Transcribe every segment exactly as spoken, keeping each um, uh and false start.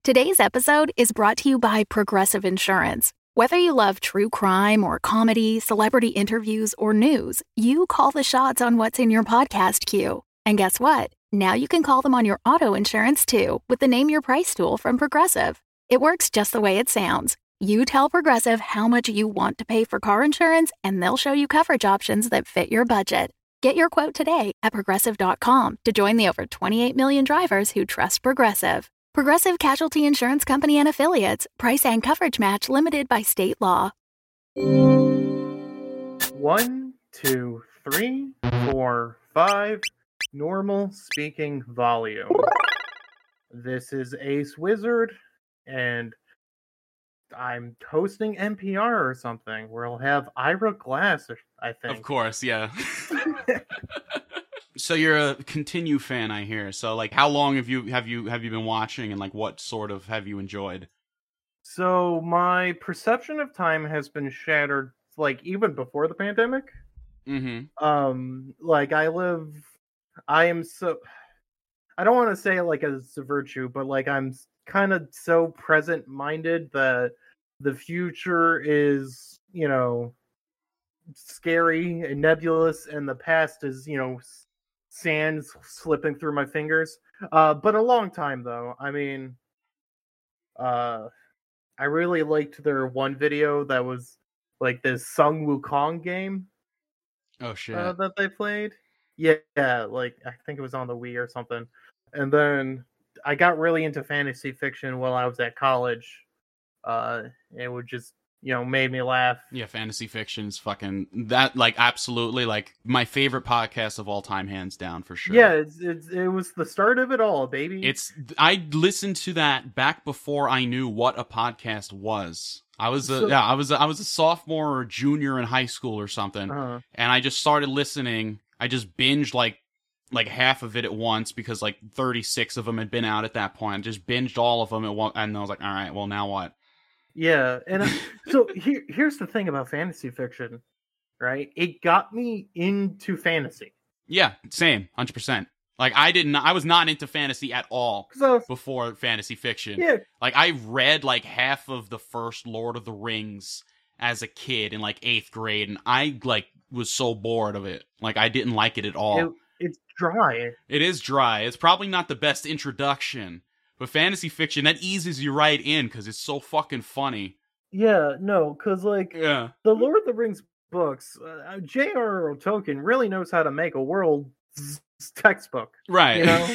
Today's episode is brought to you by Progressive Insurance. Whether you love true crime or comedy, celebrity interviews, or news, you call the shots on what's in your podcast queue. And guess what? Now you can call them on your auto insurance too with the Name Your Price tool from Progressive. It works just the way it sounds. You tell Progressive how much you want to pay for car insurance, and they'll show you coverage options that fit your budget. Get your quote today at progressive dot com to join the over twenty-eight million drivers who trust Progressive. Progressive Casualty Insurance Company and Affiliates. Price and coverage match limited by state law. One, two, three, four, five. Normal speaking volume. This is Ace Wizard, and I'm hosting N P R or something. We'll have Ira Glass, I think. Of course, yeah. So you're a Continue fan, I hear. So, like, how long have you have you have you been watching, and like, what sort of have you enjoyed? So my perception of time has been shattered, like even before the pandemic. Mm-hmm. Um, like I live, I am so. I don't want to say it like as a virtue, but like I'm kind of so present-minded that the future is, you know, scary and nebulous, and the past is, you know, sand slipping through my fingers. Uh, but a long time though. I mean, uh, I really liked their one video that was like this Sung Wukong game. Oh shit! Uh, that they played. Yeah, like I think it was on the Wii or something. And then I got really into fantasy fiction while I was at college. Uh, it would just, you know, made me laugh. Yeah, fantasy fiction's fucking that, like, absolutely, like, my favorite podcast of all time, hands down, for sure. Yeah, it's, it's it was the start of it all, baby. It's I listened to that back before I knew what a podcast was. I was a So- yeah, I was a, I was a sophomore or junior in high school or something, Uh-huh. and I just started listening. I just binged like like half of it at once because like thirty-six of them had been out at that point. I just binged all of them at once, and I was like, all right, well, now what? Yeah, and uh, so here, here's the thing about fantasy fiction, right? It got me into fantasy. Yeah, same, one hundred percent. Like, I didn't, I was not into fantasy at all So before fantasy fiction. yeah, Like, I read, like, half of the first Lord of the Rings as a kid in, like, eighth grade, and I, like, was so bored of it. Like, I didn't like it at all. it, it's dry. It is dry. It's probably not the best introduction, but fantasy fiction, that eases you right in, because it's so fucking funny. Yeah, no, because like Yeah. the Lord of the Rings books, uh, J R R. Tolkien really knows how to make a world s- textbook. Right. You know?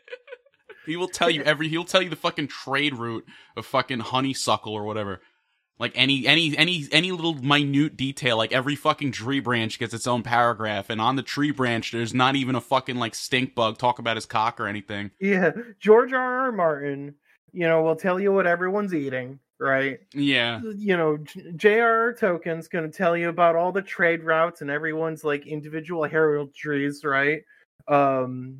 He will tell you every, he'll tell you the fucking trade route of fucking honeysuckle or whatever. Like, any, any, any, any little minute detail, like every fucking tree branch gets its own paragraph, and on the tree branch, there's not even a fucking, like, stink bug talk about his cock or anything. Yeah, George R. R. Martin, you know, will tell you what everyone's eating, right? Yeah. You know, J R R. Tolkien's going to tell you about all the trade routes and everyone's like individual heraldries, right? Um,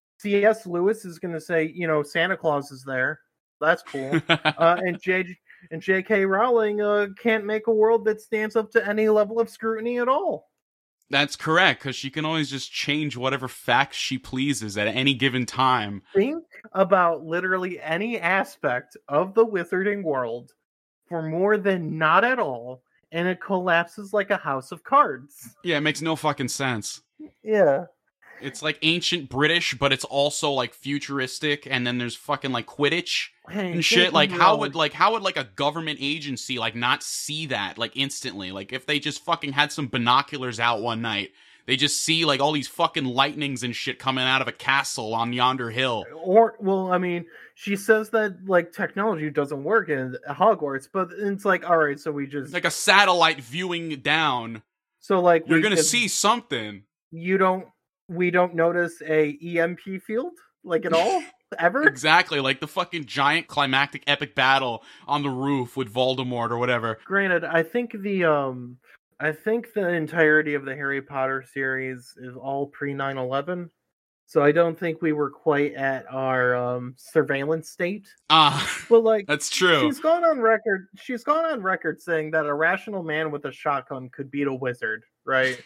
C S. Lewis is going to say, you know, Santa Claus is there. That's cool. uh, and J. And J K. Rowling uh, can't make a world that stands up to any level of scrutiny at all. That's correct, because she can always just change whatever facts she pleases at any given time. Think about literally any aspect of the wizarding world for more than not at all, and it collapses like a house of cards. Yeah, it makes no fucking sense. Yeah. It's like ancient British, but it's also like futuristic, and then there's fucking like Quidditch Hey, and shit. don't Like, get me how wrong. would like how would like a government agency like not see that like instantly? Like, if they just fucking had some binoculars out one night, they just see like all these fucking lightnings and shit coming out of a castle on yonder hill. Or, well, I mean, she says that like technology doesn't work in Hogwarts, but it's like, all right, so we just Like a satellite viewing down, so like you're we gonna could- see something. you don't we don't notice a E M P field like at all ever. Exactly, like the fucking giant climactic epic battle on the roof with Voldemort or whatever. Granted, I think the um I think the entirety of the Harry Potter series is all pre nine eleven. So I don't think we were quite at our um surveillance state. Ah, But like that's true. she's gone on record she's gone on record saying that a rational man with a shotgun could beat a wizard, right?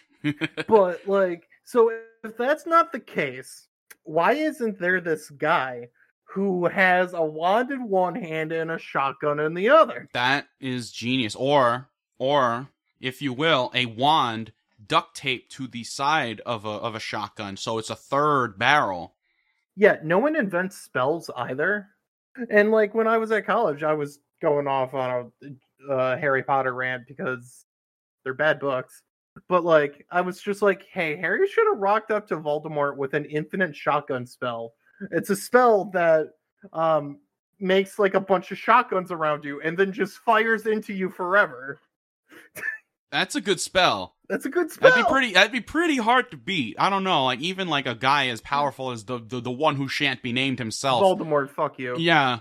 But like, so if that's not the case, why isn't there this guy who has a wand in one hand and a shotgun in the other. That is genius. Or, or if you will, a wand duct taped to the side of a of a shotgun, so it's a third barrel. Yeah, no one invents spells either. And like when I was at college, I was going off on a uh, Harry Potter rant because they're bad books. But like I was just like, hey, Harry should have rocked up to Voldemort with an infinite shotgun spell. It's a spell that um makes like a bunch of shotguns around you and then just fires into you forever. That's a good spell. That's a good spell. That'd be pretty. That'd be pretty hard to beat. I don't know. Like even like a guy as powerful as the the, the one who shan't be named himself. Voldemort, fuck you. Yeah.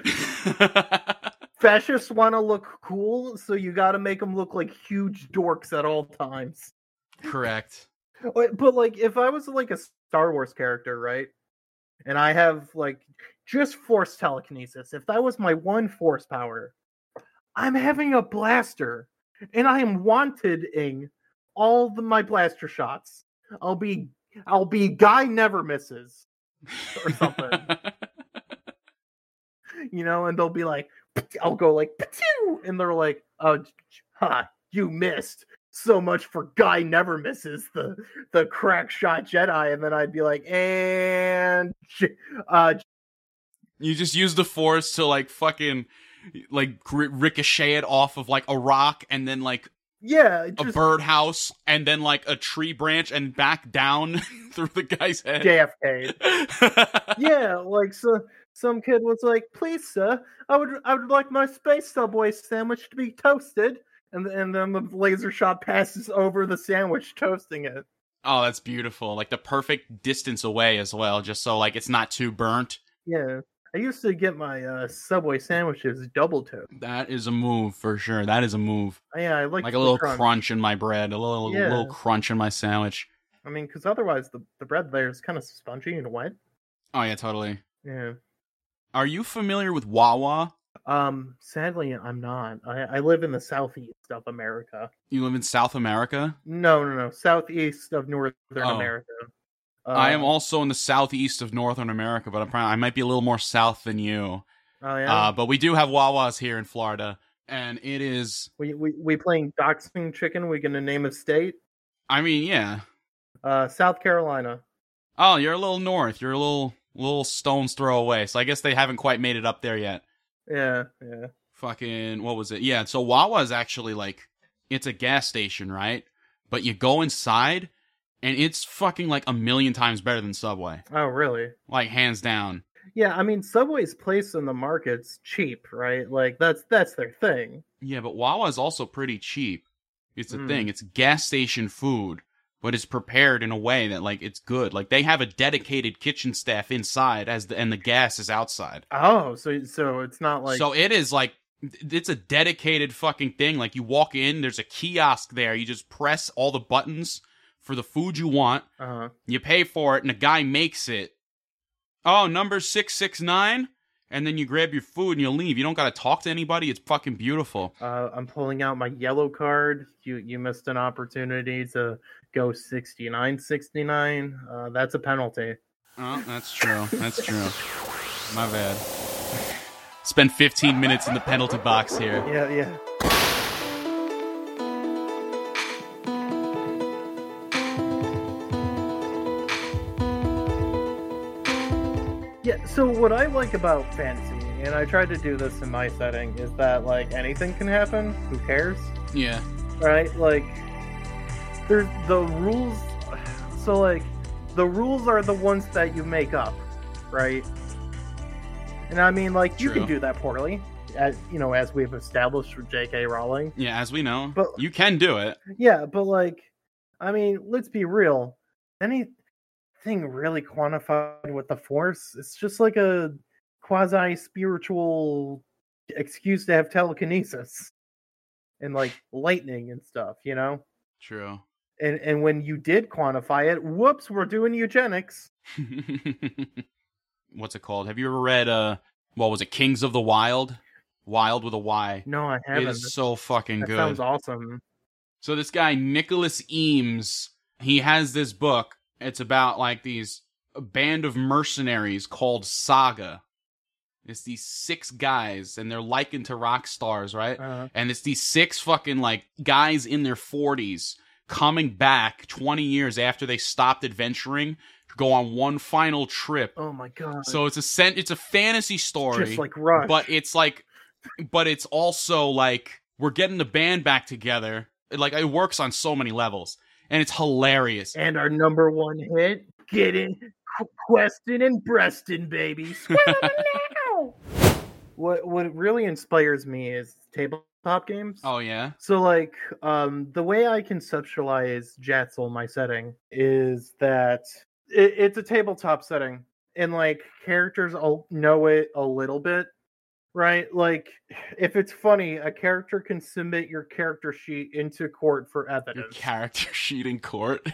Fascists want to look cool, so you got to make them look like huge dorks at all times. Correct. But like, if I was like a Star Wars character, right, and I have like just force telekinesis, if that was my one force power, I'm having a blaster, and I am wanting all the, my blaster shots. I'll be, I'll be Guy Never Misses, or something. You know, and they'll be like, I'll go like, and they're like, oh, ha, you missed. So much for Guy Never Misses, the the crack shot Jedi. And then I'd be like, and uh, you just use the force to like fucking like ricochet it off of like a rock and then like yeah, just, a birdhouse and then like a tree branch and back down through the guy's head. J F K. Yeah, like so. Some kid was like, "Please, sir, I would, I would like my space Subway sandwich to be toasted," and and then the laser shot passes over the sandwich, toasting it. Oh, that's beautiful! Like the perfect distance away as well, just so like it's not too burnt. Yeah, I used to get my uh, Subway sandwiches double toast. That is a move for sure. That is a move. Oh, yeah, I like like a little crunch. crunch in my bread, a little yeah. little crunch in my sandwich. I mean, because otherwise the the bread there is kind of spongy and wet. Oh yeah, totally. Yeah. Are you familiar with Wawa? Um, sadly, I'm not. I, I live in the southeast of America. You live in South America? No, no, no. Southeast of Northern oh. America. Uh, I am also in the southeast of Northern America, but I'm probably, I might be a little more south than you. Oh, yeah? Uh, but we do have Wawas here in Florida, and it is... We we, we playing Doxing Chicken? We gonna name a state? I mean, yeah. Uh, South Carolina. Oh, you're a little north. You're a little... little stone's throw away, so I guess they haven't quite made it up there yet. Yeah, yeah. Fucking, what was it? Yeah, so Wawa is actually like, it's a gas station, right? But you go inside, and it's fucking like a million times better than Subway. Oh, really? Like, hands down. Yeah, I mean, Subway's place in the market's cheap, right? Like, that's that's their thing. Yeah, but Wawa is also pretty cheap. It's the mm. thing. It's gas station food. But it's prepared in a way that, like, it's good. Like, they have a dedicated kitchen staff inside, as the and the gas is outside. Oh, so so it's not like... So it is, like, it's a dedicated fucking thing. Like, you walk in, there's a kiosk there. You just press all the buttons for the food you want. Uh-huh. You pay for it, and a guy makes it. Oh, number six six nine? And then you grab your food and you leave. You don't got to talk to anybody. It's fucking beautiful. Uh, I'm pulling out my yellow card. You you missed an opportunity to go sixty-nine sixty-nine. Uh, that's a penalty. Oh, that's true. That's true. My bad. Spend fifteen minutes in the penalty box here. Yeah, yeah. Yeah, so what I like about fantasy, and I tried to do this in my setting, is that, like, anything can happen. Who cares? Yeah. Right? Like, there's the rules. So, like, the rules are the ones that you make up, right? And I mean, like, you True. can do that poorly, as, you know, as we've established with J K Rowling. Yeah, as we know. But you can do it. Yeah, but, like, I mean, let's be real. Any... thing really quantified with the Force, it's just like a quasi-spiritual excuse to have telekinesis and like lightning and stuff, you know? True. And and when you did quantify it, whoops, we're doing eugenics. What's it called? Have you ever read uh what was it, Kings of the Wild? Wild with a Y. No, I haven't. It is so fucking that good. Sounds awesome. So this guy Nicholas Eames, he has this book. It's about, like, these a band of mercenaries called Saga. It's these six guys, and they're likened to rock stars, right? Uh-huh. And it's these six fucking, like, guys in their forties coming back twenty years after they stopped adventuring to go on one final trip. Oh my god. So it's a sen- it's a fantasy story. Just like Rush. But it's like, but it's also like, we're getting the band back together. It, like, it works on so many levels. And it's hilarious. And our number one hit, getting questing and breasting, baby. What what really inspires me is tabletop games. Oh yeah. So like um the way I conceptualize Jatzel, my setting, is that it, it's a tabletop setting, and like characters all know it a little bit, right? Like if it's funny, a character can submit your character sheet into court for Your evidence. character sheet in court.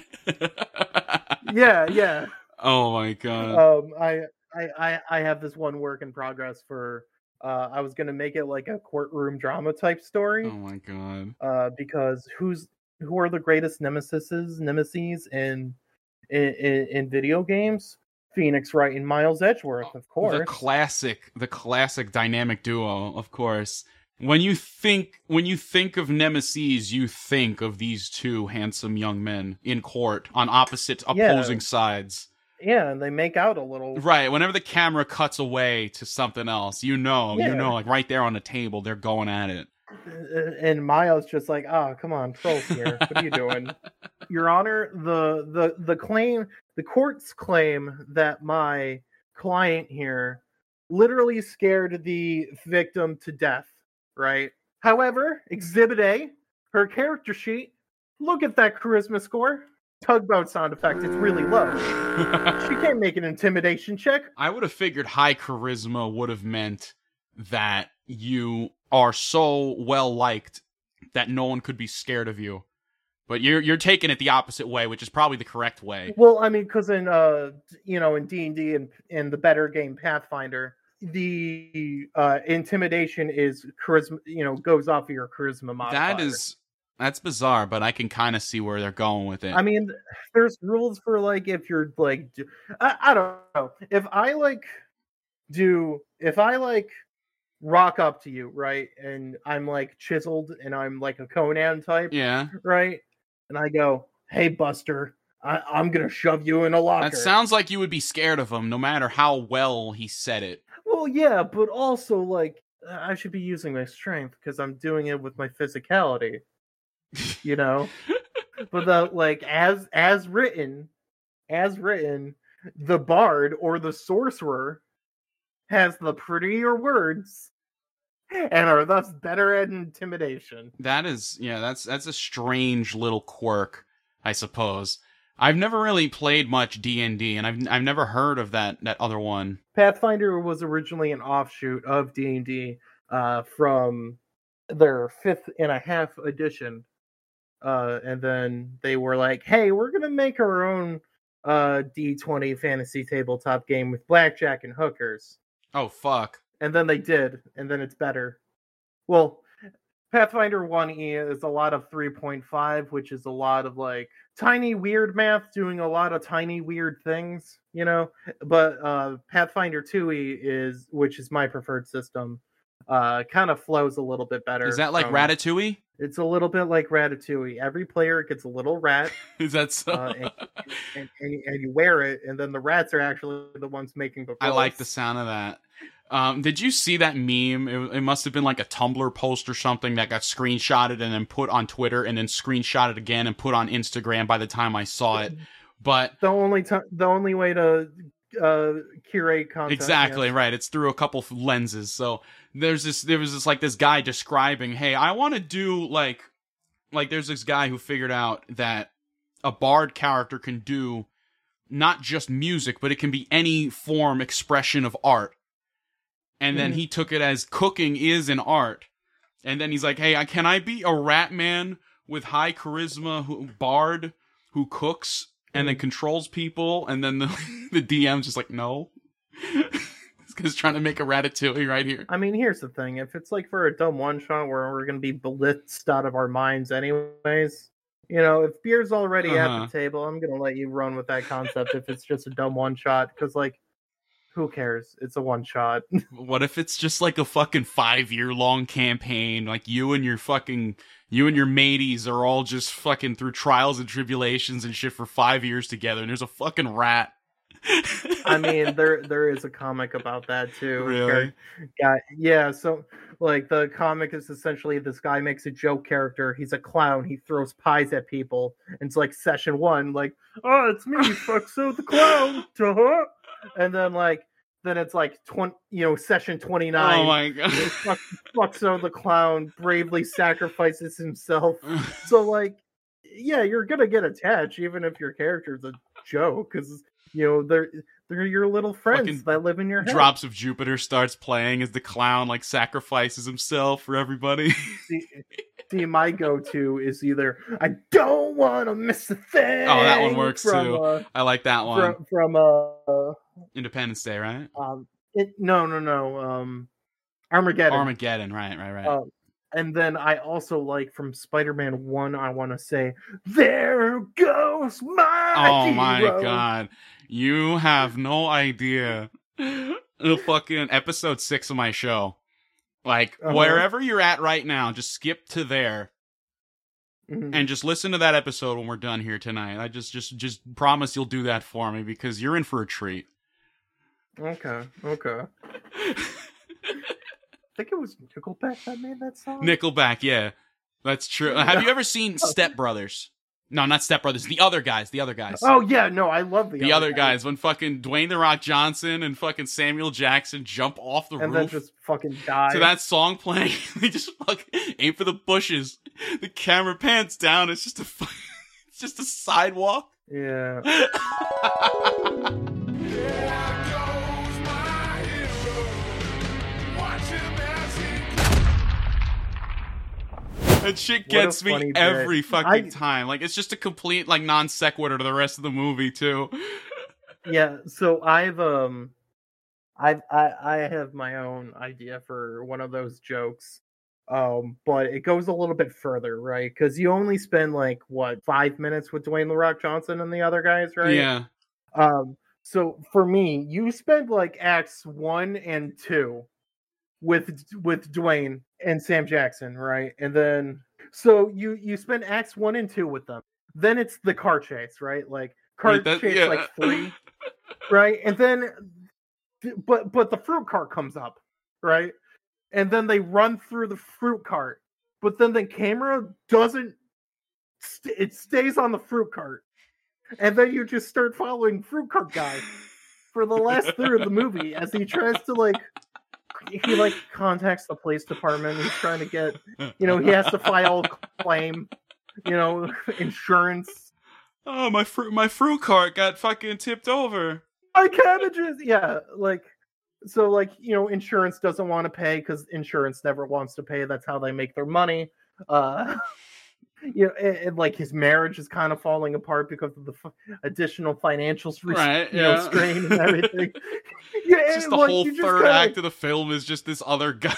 Yeah, yeah. Oh my god. Um, I, I, I, I have this one work in progress for. Uh, I was gonna make it like a courtroom drama type story. Oh my god. Uh, because who's who are the greatest nemesises, nemesis in in, in in video games? Phoenix Wright and Miles Edgeworth, of course. The classic, the classic dynamic duo, of course. When you think when you think of nemesis, you think of these two handsome young men in court on opposite opposing Yeah. sides. Yeah, and they make out a little. Right. Whenever the camera cuts away to something else, you know, Yeah. you know, like right there on the table, they're going at it. And Miles just like, oh, come on, trolls here. What are you doing? Your Honor, the the the claim, the court's claim that my client here literally scared the victim to death, right? However, Exhibit A, her character sheet, look at that charisma score. Tugboat sound effect, it's really low. She can't make an intimidation check. I would have figured high charisma would have meant that you are so well liked that no one could be scared of you. But you're you're taking it the opposite way, which is probably the correct way. Well, I mean, because in uh, you know, in D and D and in the better game Pathfinder, the uh, intimidation is charisma. You know, goes off of your charisma modifier. That is that's bizarre, but I can kind of see where they're going with it. I mean, there's rules for like if you're like, do, I, I don't know if I like do if I like rock up to you, right, and I'm like chiseled and I'm like a Conan type, yeah. right, and I go, hey Buster, I, I'm gonna shove you in a locker. That sounds like you would be scared of him, no matter how well he said it. Well, yeah, but also like I should be using my strength because I'm doing it with my physicality, you know. But the like as as written, as written, the bard or the sorcerer has the prettier words and are thus better at intimidation. That is, yeah, that's that's a strange little quirk, I suppose. I've never really played much D and D, and I've I've never heard of that that other one. Pathfinder was originally an offshoot of D and D uh, from their fifth and a half edition. Uh, and then they were like, hey, we're going to make our own uh, D twenty fantasy tabletop game with blackjack and hookers. Oh, fuck. And then they did, and then it's better. Well, Pathfinder one E is a lot of three point five, which is a lot of like tiny weird math doing a lot of tiny weird things, you know. But uh, Pathfinder two E is, which is my preferred system, uh, kind of flows a little bit better. Is that like from, Ratatouille? It's a little bit like Ratatouille. Every player gets a little rat. Is that so? uh, and, and, and, and you wear it, and then the rats are actually the ones making the rolls. I like the sound of that. Um, did you see that meme? It, it must have been like a Tumblr post or something that got screenshotted and then put on Twitter and then screenshotted again and put on Instagram by the time I saw it. But the only time, the only way to uh, curate content. Exactly, yes. right. It's through a couple of lenses. So there's this, there was this like this guy describing, hey, I want to do like, like there's this guy who figured out that a bard character can do not just music, but it can be any form, expression of art. And then he took it as cooking is an art. And then he's like, hey, can I be a rat man with high charisma who, bard who cooks and then controls people? And then the, the D M's just like, no. Because trying to make a Ratatouille right here. I mean, here's the thing. If it's like for a dumb one-shot where we're going to be blitzed out of our minds anyways, you know, if beer's already uh-huh. at the table, I'm going to let you run with that concept if it's just a dumb one-shot. Because, like, Who cares? It's a one shot. What if it's just like a fucking five year long campaign? Like you and your fucking you and your mateys are all just fucking through trials and tribulations and shit for five years together, and there's a fucking rat. I mean, there there is a comic about that too. Really? Guy, yeah. So, like, the comic is essentially this guy makes a joke character. He's a clown. He throws pies at people. And it's like session one, like, oh, it's me, Fuckso the clown. Duh. And then like, then it's like twenty, you know, session twenty nine. Oh my god! Fuck, Fuckso the clown bravely sacrifices himself. So like, yeah, you're gonna get attached even if your character's a joke, because you know they're they're your little friends Fucking that live in your head. Drops of Jupiter starts playing as the clown like sacrifices himself for everybody. see, see, my go-to is either I don't want to miss a thing. Oh, that one works from, too. Uh, I like that one. From, from uh, Independence Day, right? um, it, no, no, no, um, Armageddon. Armageddon, right, right, right. Uh, and then I also like from Spider-Man one, I want to say, there goes my Oh hero. my god. You have no idea. The fucking episode six of my show. Like, Uh-huh. wherever you're at right now, just skip to there Mhm. and just listen to that episode when we're done here tonight. I just just just promise you'll do that for me because you're in for a treat. Okay, okay. I think it was Nickelback that made that song. Nickelback, yeah. That's true. Have you ever seen Step Brothers? No, not Step Brothers. The other guys. The other guys. Oh yeah, no, I love the, the other guys. When fucking Dwayne The Rock Johnson and fucking Samuel Jackson jump off the and roof then just fucking die. to that song playing, they just fucking aim for the bushes. The camera pans down. It's just a, fu- it's just a sidewalk. Yeah. That shit What a gets me funny bit. every fucking I- time. Like, it's just a complete, like, non sequitur to the rest of the movie, too. Yeah, so I've um I've I, I have my own idea for one of those jokes. Um, but it goes a little bit further, right? Because you only spend like what five minutes with Dwayne The Rock Johnson and the other guys, right? Yeah. Um, so for me, you spend like acts one and two with with Dwayne and Sam Jackson, right? And then so you you spend acts one and two with them. Then it's the car chase, right? Like car Wait, that- chase yeah. like three, right? And then but but the fruit cart comes up, right? And then they run through the fruit cart, but then the camera doesn't. St- it stays on the fruit cart, and then you just start following fruit cart guy for the last third of the movie as he tries to like. He like contacts the police department. He's trying to get, you know, he has to file a claim, you know, insurance. Oh, my fruit, my fruit cart got fucking tipped over. My cabbages, yeah, like. So, like, you know, insurance doesn't want to pay because insurance never wants to pay. That's how they make their money. Uh, you know, and, and, like his marriage is kind of falling apart because of the f- additional financial res- Right, you know, yeah. strain and everything. Yeah, It's just and, the like, whole you just third kinda- act of the film is just this other guy.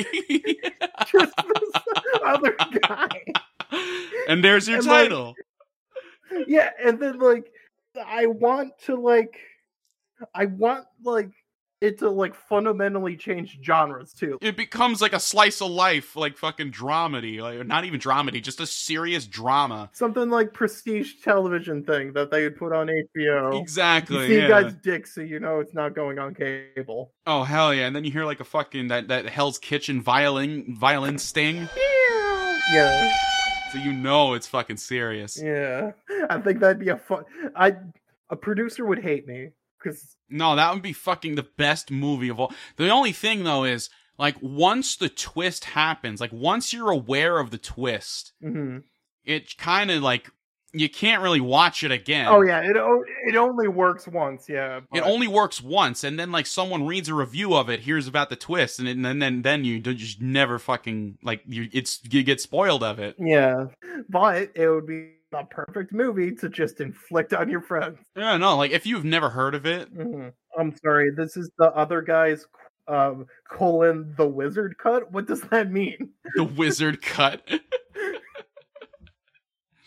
just this other guy. And there's your And, like, title. Yeah, and then like I want to like I want like it to like fundamentally change genres too. It becomes like a slice of life, like fucking dramedy. Like, not even dramedy, just a serious drama. Something like prestige television thing that they would put on H B O. Exactly. You see yeah. a guy's dick, so you know it's not going on cable. Oh hell yeah! And then you hear like a fucking that, that Hell's Kitchen violin violin sting, Yeah, so you know it's fucking serious. yeah. I think that'd be a fun. I a producer would hate me because No, that would be fucking the best movie of all. The only thing though is like once the twist happens, like once you're aware of the twist, mm-hmm. it kind of like you can't really watch it again. Oh yeah, it o- it only works once. Yeah, It but- only works once, and then like someone reads a review of it, hears about the twist, and then then then you do- just never fucking like you it's you get spoiled of it. Yeah, but it would be a perfect movie to just inflict on your friends. Yeah, no, like if you've never heard of it, Mhm. I'm sorry, this is the other guy's um, colon the wizard cut. What does that mean? the wizard cut.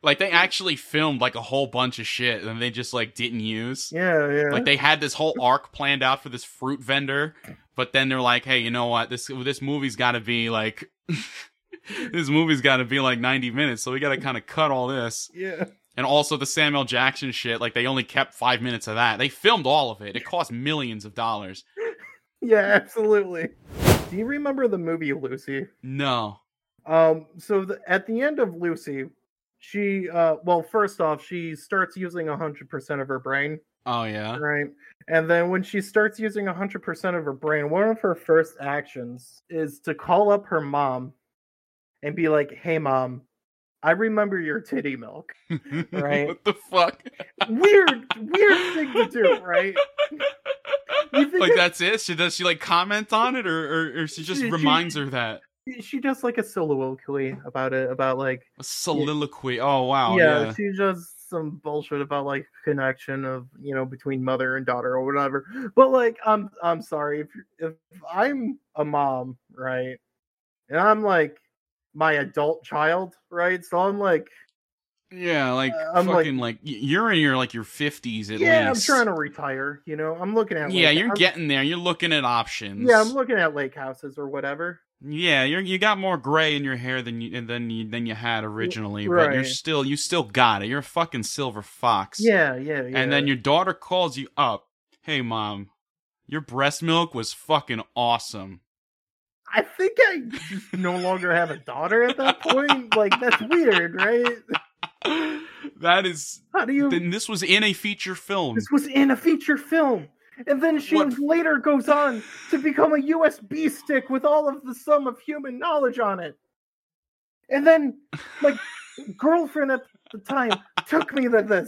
Like, they actually filmed, like, a whole bunch of shit, and they just, like, didn't use. Yeah, yeah. Like, they had this whole arc planned out for this fruit vendor, but then they're like, hey, you know what? This this movie's gotta be, like... this movie's gotta be, like, ninety minutes, so we gotta kind of cut all this. Yeah. And also the Samuel Jackson shit, like, they only kept five minutes of that. They filmed all of it. It cost millions of dollars. Yeah, absolutely. Do you remember the movie Lucy? No. Um, so the, at the end of Lucy... She, uh, well, first off, she starts using one hundred percent of her brain. Oh, yeah? Right? And then when she starts using one hundred percent of her brain, one of her first actions is to call up her mom and be like, hey, mom, I remember your titty milk. Right? What the fuck? Weird, weird thing to do, right? Like, it, that's it? She, does she, like, comment on it, or, or, or she just she, reminds she, her that? She does, like, a soliloquy about it, about, like... A soliloquy? Yeah. Oh, wow. Yeah, yeah, she does some bullshit about, like, connection of, you know, between mother and daughter or whatever. But, like, I'm I'm sorry. If, if I'm a mom, right, and I'm, like, my adult child, right, so I'm, like... Yeah, like, uh, I'm fucking, like, like, you're in your, like, your fifties at yeah, least. I'm trying to retire, you know? I'm looking at... Yeah, like, you're I'm, getting there. You're looking at options. Yeah, I'm looking at lake houses or whatever. Yeah, you you got more gray in your hair than you than you than you had originally, right. but you're still you still got it. You're a fucking silver fox. Yeah, yeah, yeah. And then your daughter calls you up. Hey, mom, your breast milk was fucking awesome. I think I just no longer have a daughter at that point. Like, that's weird, right? That is. How do you? Then this was in a feature film. This was in a feature film. And then she what? later goes on to become a U S B stick with all of the sum of human knowledge on it. And then, my girlfriend at the time took me to this.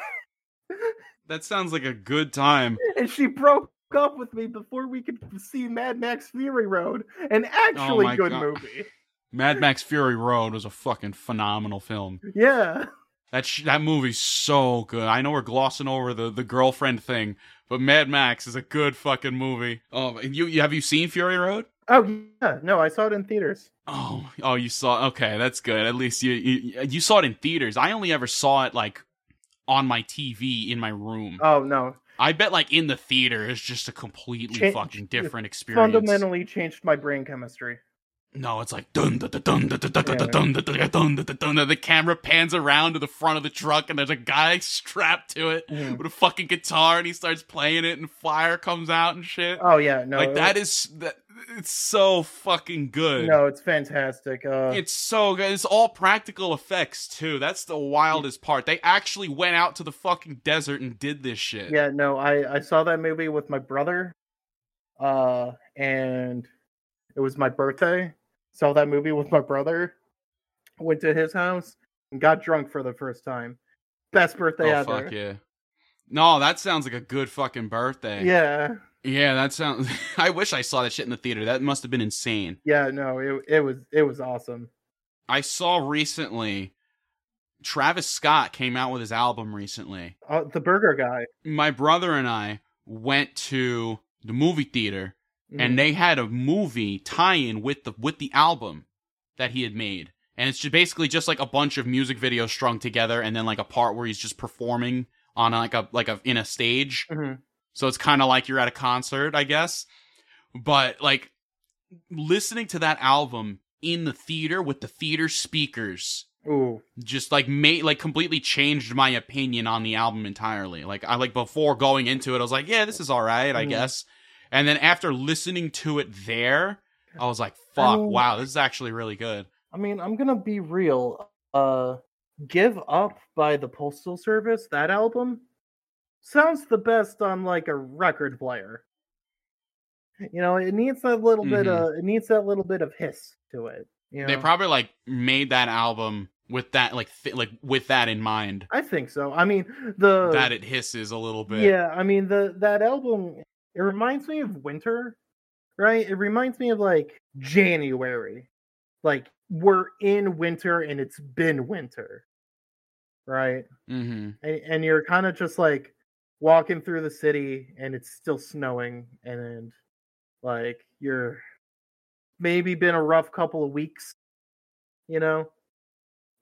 That sounds like a good time. And she broke up with me before we could see Mad Max Fury Road, an actually oh good God. movie. Mad Max Fury Road was a fucking phenomenal film. Yeah. That sh- that movie's so good. I know we're glossing over the, the girlfriend thing, but Mad Max is a good fucking movie. Oh, you, you have you seen Fury Road? Oh yeah, no, I saw it in theaters. Oh, oh, you saw? Okay, that's good. At least you, you you saw it in theaters. I only ever saw it like on my T V in my room. Oh no, I bet like in the theater is just a completely Ch- fucking different experience. Fundamentally changed my brain chemistry. No, it's like dun dun dun dun dun dun dun dun dun dun dun. The camera pans around to the front of the truck, and there's a guy strapped to it mm. with a fucking guitar, and he starts playing it, and fire comes out and shit. Oh yeah, no, like that is that. It's so fucking good. No, it's fantastic. Uh, it's so good. It's all practical effects too. That's the wildest part. They actually went out to the fucking desert and did this shit. Yeah, no, I I saw that movie with my brother, uh, and it was my birthday. Saw that movie with my brother, went to his house, and got drunk for the first time. Best birthday oh, ever. Fuck yeah. No, that sounds like a good fucking birthday. Yeah. Yeah, that sounds... I wish I saw that shit in the theater. That must have been insane. Yeah, no, it it was it was awesome. I saw recently... Travis Scott came out with his album recently. Uh, the Burger Guy. My brother and I went to the movie theater, mm. and they had a movie tie-in with the with the album that he had made. And it's just basically just like a bunch of music videos strung together, and then like a part where he's just performing on like a like a in a stage. Mm-hmm. So it's kind of like you're at a concert, I guess. But like listening to that album in the theater with the theater speakers, ooh, just like made like completely changed my opinion on the album entirely. Like I like before going into it, I was like, yeah, this is all right, I mm. guess. And then after listening to it there, I was like, fuck, I mean, wow, this is actually really good. I mean, I'm gonna be real. Uh, Give Up by the Postal Service, that album sounds the best on like a record player. You know, it needs that little mm-hmm. bit of it needs that little bit of hiss to it. You know? They probably like made that album with that like th- like with that in mind. I think so. I mean, the that it hisses a little bit. Yeah, I mean the that album, it reminds me of winter, right? It reminds me of like January. Like we're in winter and it's been winter. Right? Mm-hmm. And, and you're kind of just like walking through the city and it's still snowing, and like you're maybe been a rough couple of weeks, you know,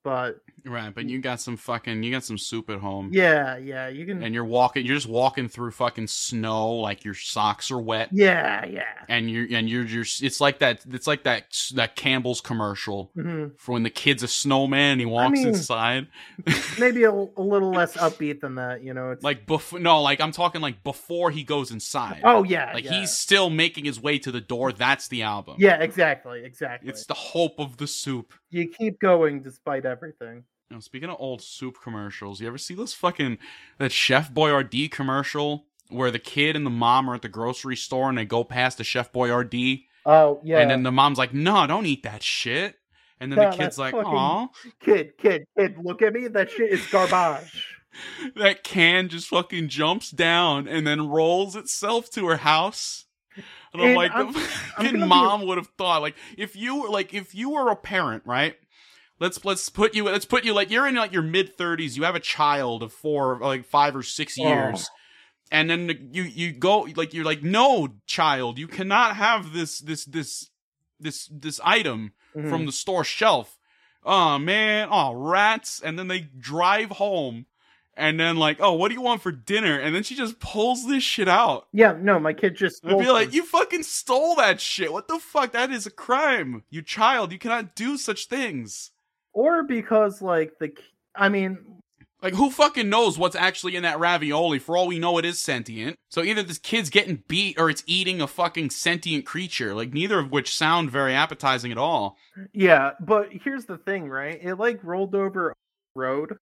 but Right, but you got some fucking, you got some soup at home. yeah, yeah, you can. And you're walking, you're just walking through fucking snow, like your socks are wet. Yeah, yeah. And you're, and you're just, it's like that, it's like that, that Campbell's commercial Mm-hmm. for when the kid's a snowman and he walks I mean, inside. Maybe a, a little less upbeat than that, you know. It's Like before, no, like I'm talking like before he goes inside. oh yeah, like yeah. he's still making his way to the door. That's the album. Yeah, exactly, exactly. It's the hope of the soup. You keep going despite everything. You know, speaking of old soup commercials, you ever see this fucking that Chef Boyardee commercial where the kid and the mom are at the grocery store and they go past the Chef Boyardee? Oh yeah. And then the mom's like, "No, don't eat that shit." And then No, the kid's that's like, fucking- "Aw." Kid, kid, kid, look at me. That shit is garbage. That can just fucking jumps down and then rolls itself to her house. And I'm And like, I'm- the I'm fucking gonna be- mom would have thought, like, if you were like, if you were a parent, right? Let's let's put you let's put you like you're in like your mid thirties. You have a child of four, like five or six years, Oh. and then the, you you go like you're like, no, child, you cannot have this this this this this item Mhm. from the store shelf. Oh man, oh rats! And then they drive home, and then like, oh, what do you want for dinner? And then she just pulls this shit out. Yeah, no, my kid just. I'd be stole like, this. you fucking stole that shit. What the fuck? That is a crime. You child, you cannot do such things. Or because like the, I mean, Like, who fucking knows what's actually in that ravioli? For all we know, it is sentient. So either this kid's getting beat or it's eating a fucking sentient creature. Like, neither of which sound very appetizing at all. yeah, but here's the thing, right? It like rolled over a road,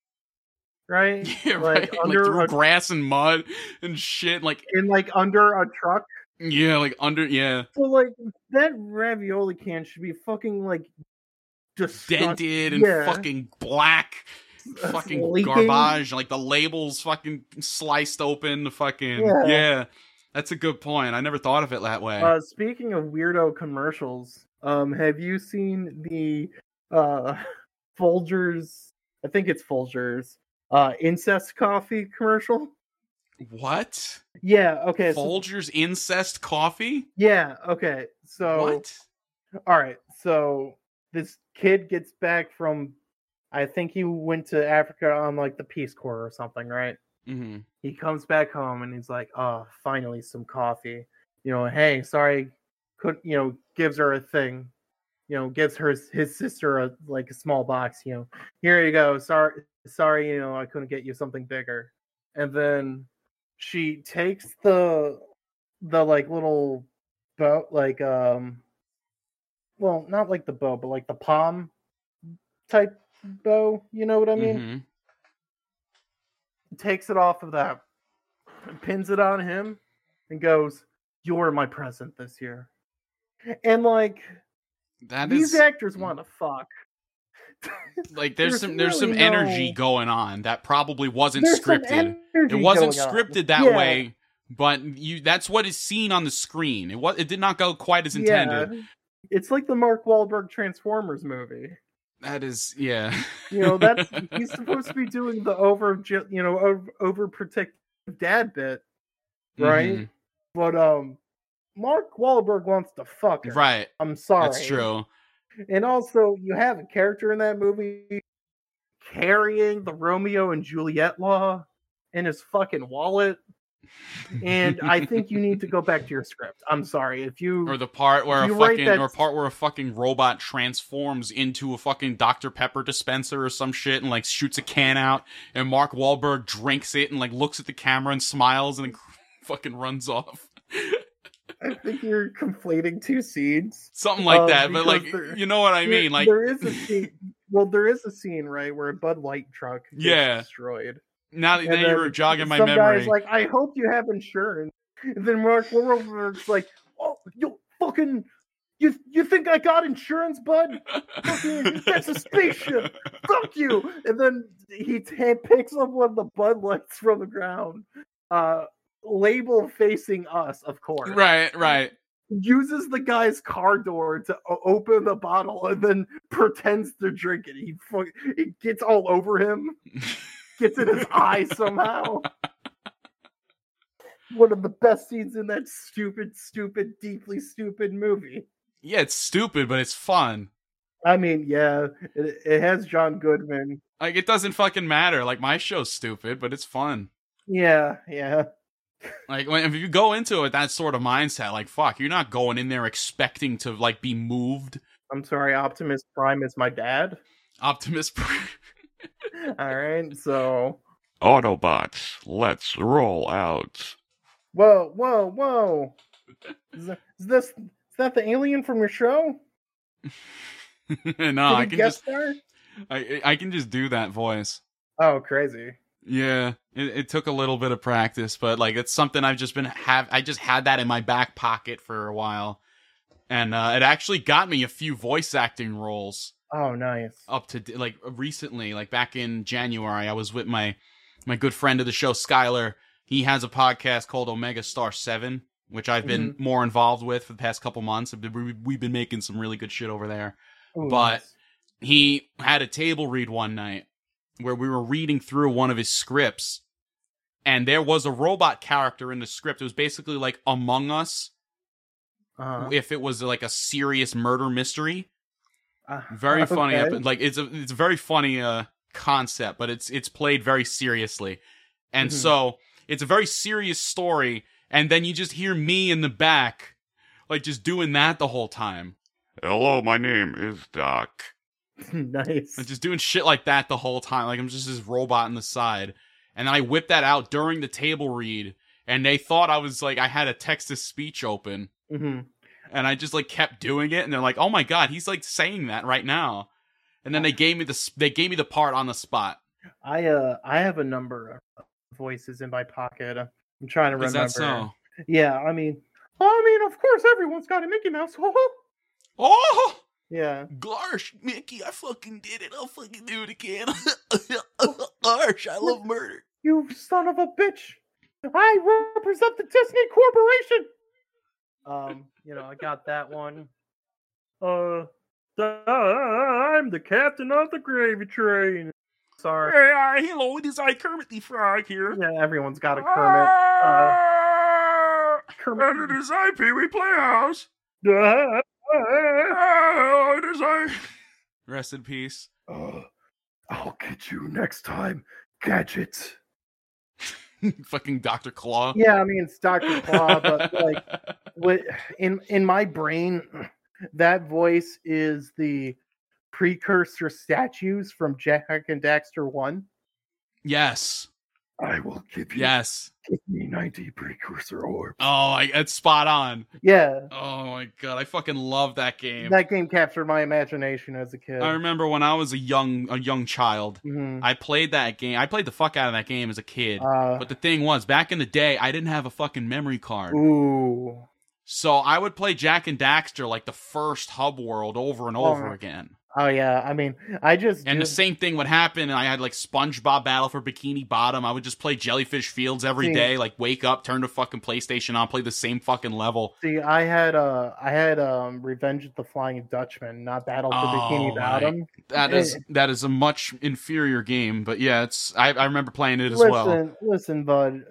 right? Yeah, like right? Like, under through a, grass and mud and shit. Like, in like under a truck. yeah, like under, yeah. So like that ravioli can should be fucking like just Dented and yeah. fucking black. Uh, Fucking leaking. garbage. Like, the labels fucking sliced open. The fucking, Yeah. yeah. That's a good point. I never thought of it that way. Uh, speaking of weirdo commercials, um, have you seen the uh Folgers? I think it's Folgers. Uh, incest coffee commercial. What? Yeah. Okay. So, Folgers incest coffee? yeah. Okay. So. What? All right. So this kid gets back from, I think he went to Africa on like the Peace Corps or something, right? Mm-hmm. He comes back home and he's like, "Oh, finally some coffee." You know, hey, sorry, could you know? Gives her a thing, you know, gives her his sister a like a small box. You know, here you go. Sorry, sorry, you know, I couldn't get you something bigger. And then she takes the the like little bow, like um, well, not like the bow, but like the palm type bow. You know what I mean? Mm-hmm. Takes it off of that, pins it on him, and goes, "You're my present this year." And like That these is actors want to fuck. like there's, there's some there's some really energy no- going on that probably wasn't There's some scripted. energy It wasn't going on. scripted that Yeah. way, but you that's what is seen on the screen. It was it did not go quite as intended. Yeah. It's like the Mark Wahlberg Transformers movie. That is yeah. You know, that's he's supposed to be doing the over, you know, over, overprotective dad bit, right? Mhm. But um, Mark Wahlberg wants to fuck her. Right. I'm sorry. That's true. And also, you have a character in that movie carrying the Romeo and Juliet law in his fucking wallet. And I think you need to go back to your script. I'm sorry. If you Or the part where a you write fucking that- or part where a fucking robot transforms into a fucking Doctor Pepper dispenser or some shit and like shoots a can out and Mark Wahlberg drinks it and like looks at the camera and smiles and then fucking runs off. I think you're conflating two scenes. Something like Um, that, but like because there- you know what I There- mean? Like there is a scene. Well, there is a scene, right, where a Bud Light truck gets Yeah. destroyed. now that And you then were jogging my some memory. guy's like, "I hope you have insurance." And then Mark Wahlberg's like, "Oh, you fucking, you you think I got insurance, bud? Fucking, that's a spaceship. Fuck you!" And then he t- picks up one of the Bud Lights from the ground, uh, label facing us, of course. Right, right. Uses the guy's car door to o- open the bottle and then pretends to drink it. He fu- it gets all over him, gets in his eye somehow. One of the best scenes in that stupid, stupid, deeply stupid movie. Yeah, it's stupid, but it's fun. I mean, yeah, it, it has John Goodman. Like, it doesn't fucking matter. Like, my show's stupid, but it's fun. Yeah, yeah. Like, when, if you go into it with that sort of mindset, like, fuck, you're not going in there expecting to, like, be moved. I'm sorry, Optimus Prime is my dad. Optimus Prime. Alright, so... Autobots, let's roll out. Whoa, whoa, whoa! Is, that, is this... Is that the alien from your show? No, I can just... Star? I, I can just do that voice. Oh, crazy. Yeah, it, it took a little bit of practice, but like it's something I've just been have I just had that in my back pocket for a while, and uh, it actually got me a few voice acting roles. Oh, nice. Up to like recently, like back in January, I was with my my good friend of the show, Skylar. He has a podcast called Omega Star Seven, which I've been mm-hmm. more involved with for the past couple months. We've been making some really good shit over there, Ooh, but nice. He had a table read one night where we were reading through one of his scripts, and there was a robot character in the script. It was basically like Among Us, uh-huh. if it was like a serious murder mystery. Uh, very funny, okay. like it's a it's a very funny uh, concept, but it's it's played very seriously, and mm-hmm. so it's a very serious story. And then you just hear me in the back, like just doing that the whole time. Hello, my name is Doc. Nice. And just doing shit like that the whole time. Like I'm just this robot on the side. And then I whipped that out during the table read. And they thought I was like, I had a text-to-speech open. Mm-hmm. And I just like kept doing it. And they're like, oh my God, he's like saying that right now. And then they gave me the, they gave me the part on the spot. I, uh, I have a number of voices in my pocket. I'm trying to remember. Is that so? Yeah, I mean, I mean, of course, everyone's got a Mickey Mouse. Oh! Yeah. Gosh, Mickey, I fucking did it. I'll fucking do it again. Gosh, I love murder. You son of a bitch. I represent the Disney Corporation. Um, you know, I got that one. Uh, I'm the captain of the gravy train. Sorry. Hey, uh, hello, it is I, Kermit the Frog here. Yeah, everyone's got a Kermit. Uh, Kermit. And it is I, Pee-wee Playhouse. Uh, Oh, it is I. Rest in peace. Uh, I'll get you next time, Gadget. Fucking Doctor Claw. Yeah, I mean it's Doctor Claw, but like, what in in my brain, that voice is the precursor statues from Jak and Daxter One. Yes. I will give you. Yes. Give me ninety precursor orbs. Oh, I, it's spot on. Yeah. Oh my God, I fucking love that game. That game captured my imagination as a kid. I remember when I was a young a young child, mm-hmm. I played that game. I played the fuck out of that game as a kid. Uh, but the thing was, back in the day, I didn't have a fucking memory card. Ooh. So I would play Jak and Daxter like the first hub world over and over oh. again. Oh yeah, I mean, I just and do... the same thing would happen. And I had like SpongeBob Battle for Bikini Bottom. I would just play Jellyfish Fields every See, day. Like wake up, turn the fucking PlayStation on, play the same fucking level. See, I had uh, I had um, Revenge of the Flying Dutchman, not Battle for oh, Bikini Bottom. My. That is that is a much inferior game, but yeah, it's I, I remember playing it as listen, well. Listen, listen, bud.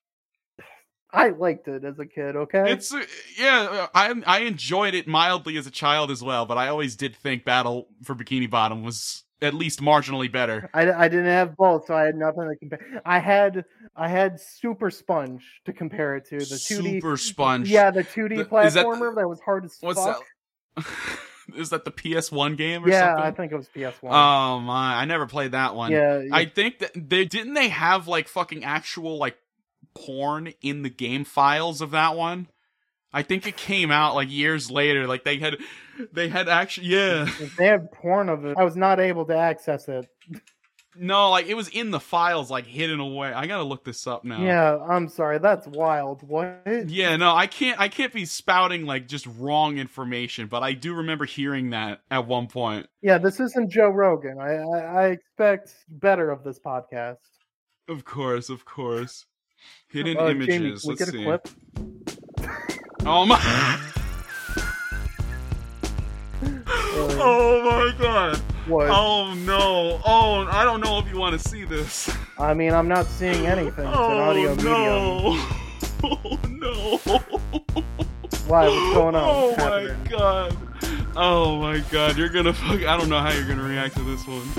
I liked it as a kid, okay? It's uh, yeah, I I enjoyed it mildly as a child as well, but I always did think Battle for Bikini Bottom was at least marginally better. I, I didn't have both, so I had nothing to compare. I had I had Super Sponge to compare it to. The two D Super Sponge. Yeah, the two D the, platformer that, the, that was hard as what's fuck. That? Is that the P S one game or yeah, something? I think it was P S one. Oh my, I never played that one. Yeah, yeah. I think that they didn't they have like fucking actual like porn in the game files of that one. I think it came out like years later. Like they had, they had actually, yeah. They had porn of it. I was not able to access it. No, like it was in the files, like hidden away. I gotta look this up now. Yeah, I'm sorry. That's wild. What? Yeah, no, I can't. I can't be spouting like just wrong information, but I do remember hearing that at one point. Yeah, this isn't Joe Rogan. I I, I expect better of this podcast. Of course, of course. Hidden uh, images. Jamie, Let's we get see. A clip? Oh my! Oh my God! What? Oh no! Oh, I don't know if you want to see this. I mean, I'm not seeing anything. It's oh, an audio no. medium. Oh no! Why? What's going on? Oh What's my happening? God! Oh my god, you're gonna fuck. I don't know how you're gonna react to this one.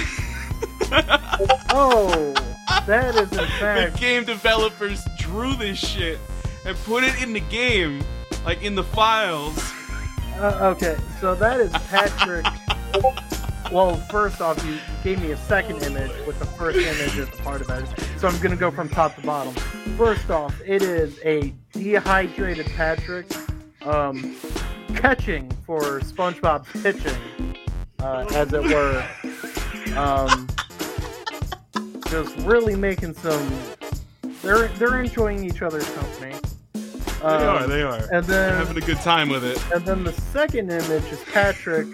Oh, that is in fact. The game developers drew this shit and put it in the game, like in the files. Uh, okay, so that is Patrick. Well, first off, you gave me a second image with the first image as a part of it. So I'm gonna go from top to bottom. First off, it is a dehydrated Patrick um, catching for SpongeBob's pitching, uh, as it were. Um, just really making some. They're they're enjoying each other's company. Um, They are, they are. And then They're having a good time with it. And then the second image is Patrick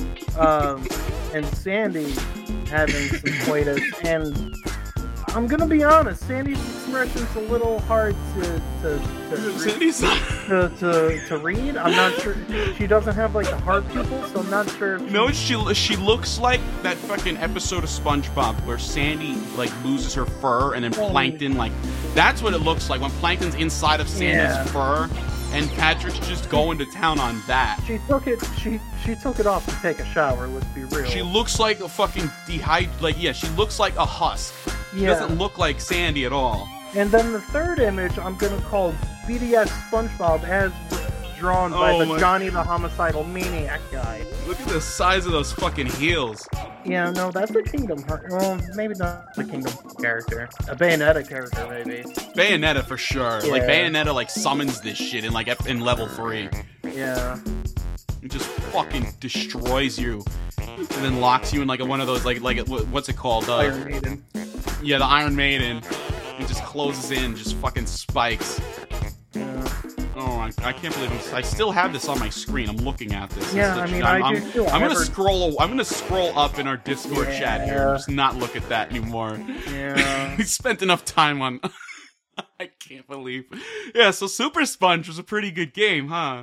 um, and Sandy having some coitus. And I'm gonna be honest, Sandy's expression's a little hard to to to, Sandy's to, to, to read. I'm not sure. She doesn't have like the heart pupils, so I'm not sure. If No, she she looks like that fucking episode of SpongeBob where Sandy like loses her fur and then Plankton like that's what it looks like when Plankton's inside of Sandy's Yeah. fur and Patrick's just going to town on that. she took it. She she took it off to take a shower. Let's be real. She looks like a fucking dehydrated like yeah, she looks like a husk. She Yeah. doesn't look like Sandy at all. And then the third image I'm gonna call B D S SpongeBob as drawn by Oh the my- Johnny the Homicidal Maniac guy. Look at the size of those fucking heels. Yeah, no, that's a Kingdom Hearts. Well, maybe not a Kingdom character. A Bayonetta character, maybe. Bayonetta for sure. Like Yeah. Bayonetta like summons this shit in like ep- in level three. Yeah. It just fucking destroys you, and then locks you in like a, one of those like like what- what's it called? Uh, Iron Maiden. Yeah, the Iron Maiden. It just closes in, just fucking spikes. Yeah, Oh, I, I can't believe I'm, I still have this on my screen. I'm looking at this. Yeah, It's I such- mean, I'm, I I'm, do too. I I'm gonna never- scroll. I'm gonna scroll up in our Discord chat here. Yeah. Just not look at that anymore. yeah. We spent enough time on. I can't believe. Yeah, so Super Sponge was a pretty good game, huh?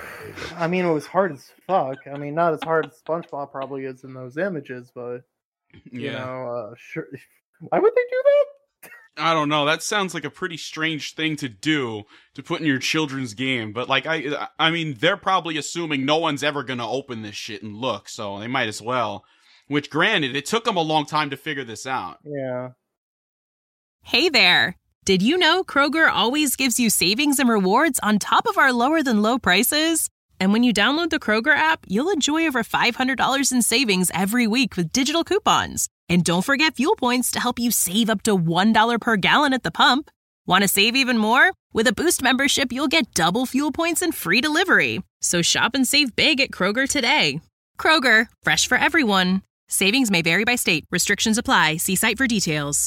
I mean, it was hard as fuck. I mean, not as hard as SpongeBob probably is in those images, but, you Yeah. know, uh, sure. Why would they do that? I don't know. That sounds like a pretty strange thing to do to put in your children's game. But like, I, I mean, they're probably assuming no one's ever gonna open this shit and look, so they might as well. Which, granted, it took them a long time to figure this out. Yeah. Hey there! Did you know Kroger always gives you savings and rewards on top of our lower than low prices? And when you download the Kroger app, you'll enjoy over five hundred dollars in savings every week with digital coupons. And don't forget fuel points to help you save up to one dollar per gallon at the pump. Want to save even more? With a Boost membership, you'll get double fuel points and free delivery. So shop and save big at Kroger today. Kroger, fresh for everyone. Savings may vary by state. Restrictions apply. See site for details.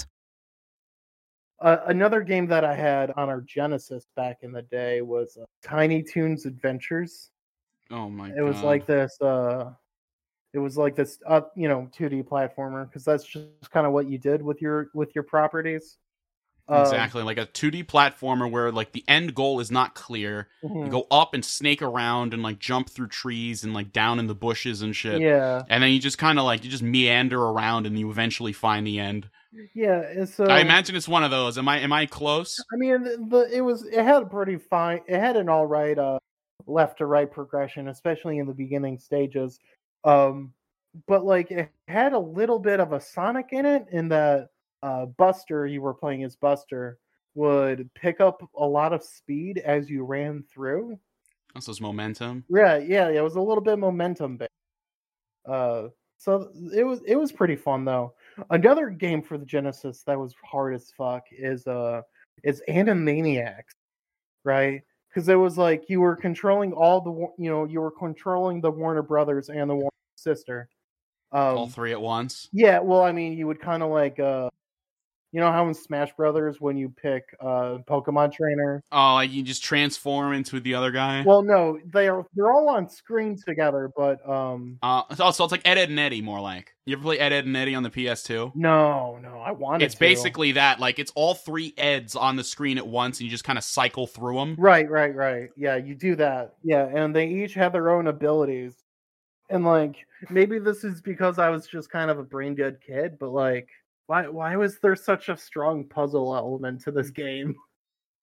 Uh, another game that I had on our Genesis back in the day was uh, Tiny Toons Adventures. Oh my god. It was like this. Uh, it was like this, uh, you know, two D platformer because that's just kind of what you did with your with your properties. Um, Exactly, like a two D platformer where like the end goal is not clear. mhm. You go up and snake around and like jump through trees and like down in the bushes and shit. Yeah, And then you just kind of like you just meander around and you eventually find the end. yeah. And so I imagine it's one of those. Am I am I close? I mean, the, the it was it had a pretty fine. It had an all right uh, left to right progression, especially in the beginning stages. Um, but like it had a little bit of a Sonic in it, in that uh, Buster, you were playing as Buster, would pick up a lot of speed as you ran through. Also, it's momentum. Yeah, yeah, yeah. It was a little bit momentum based. Uh, so it was it was pretty fun though. Another game for the Genesis that was hard as fuck is uh is Animaniacs, right? Because it was like you were controlling all the Wa- you know you were controlling the Warner Brothers and the Warner sister. Um, All three at once. yeah, well, I mean, you would kind of like uh, you know how in Smash Brothers when you pick uh Pokemon trainer. Oh, like you just transform into the other guy. Well, no, they are they're all on screen together, but um. Uh, so, so it's like Ed, Ed and Eddie, more like. You ever play Ed, Ed and Eddie on the P S two? No, no, I wanted It's to. basically that. Like, it's all three Eds on the screen at once, and you just kind of cycle through them. Right, right, right. Yeah, you do that. Yeah, and they each have their own abilities. And like maybe this is because I was just kind of a brain dead kid, but like why why was there such a strong puzzle element to this game?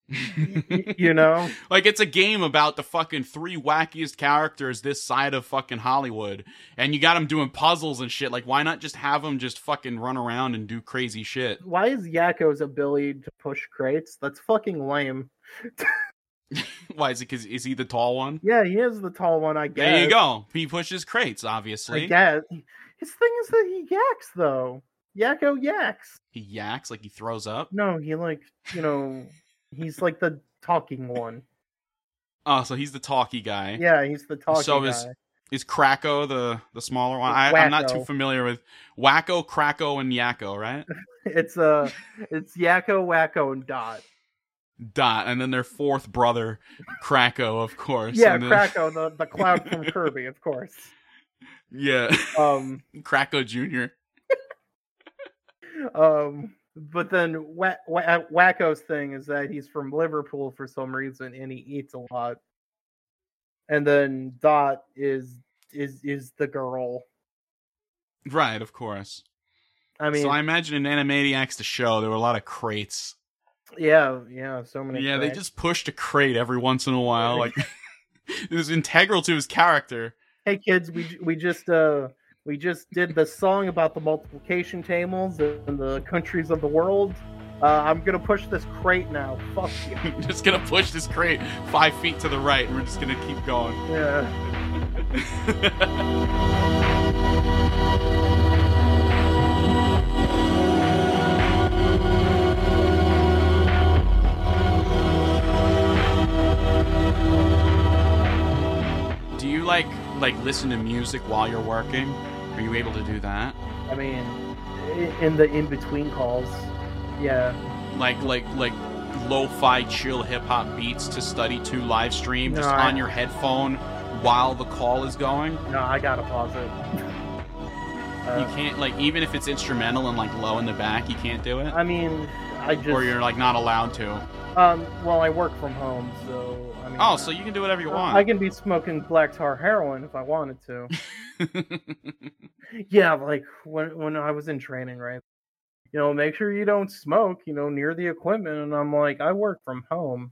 y- you know? Like, it's a game about the fucking three wackiest characters this side of fucking Hollywood, and you got them doing puzzles and shit. Like, why not just have them just fucking run around and do crazy shit? Why is Yakko's ability to push crates? That's fucking lame. Why is it? Because is he the tall one? Yeah, he is the tall one, I guess. There you go. He pushes crates, I obviously. guess. His thing is that he yaks, though. Yakko yaks. He yaks like he throws up. No, he, like, you know, he's like the talking one. Oh, so he's the talky guy. Yeah, he's the talking So guy. is is Kracko the the smaller one? I, I'm not too Wacko. familiar with Wacko, Kracko, and Yakko, right? It's uh, it's Yakko, Wacko, and Dot. Dot, and then their fourth brother, Kracko, of course. Yeah, and then- Kracko, the, the cloud from Kirby, of course. Yeah, Um, Kracko Junior um, but then Wa- Wa- Wacko's thing is that he's from Liverpool for some reason, and he eats a lot. And then Dot is is is the girl. Right, of course. I mean, so I imagine in Animaniacs the show there were a lot of crates. yeah, yeah, so many. Yeah, they crates. just pushed a crate every once in a while. Like it was integral to his character. Hey kids, we we just uh we just did the song about the multiplication tables in the countries of the world. Uh, I'm gonna push this crate now. Fuck you. Just gonna push this crate five feet to the right, and we're just gonna keep going. Yeah. Do you like like listen to music while you're working? Are you able to do that? I mean, i- in the in between calls, yeah. Like like like lo-fi chill hip hop beats to study to live stream No, just I- on your headphone while the call is going? No, I gotta pause it. Uh, You can't like even if it's instrumental and like low in the back, you can't do it? I mean, I just. Or you're like not allowed to. Um. Well, I work from home, so I mean. Oh, so you can do whatever you want. I can be smoking black tar heroin if I wanted to. Yeah, like when when I was in training, right? You know, make sure you don't smoke, you know, near the equipment. And I'm like, I work from home.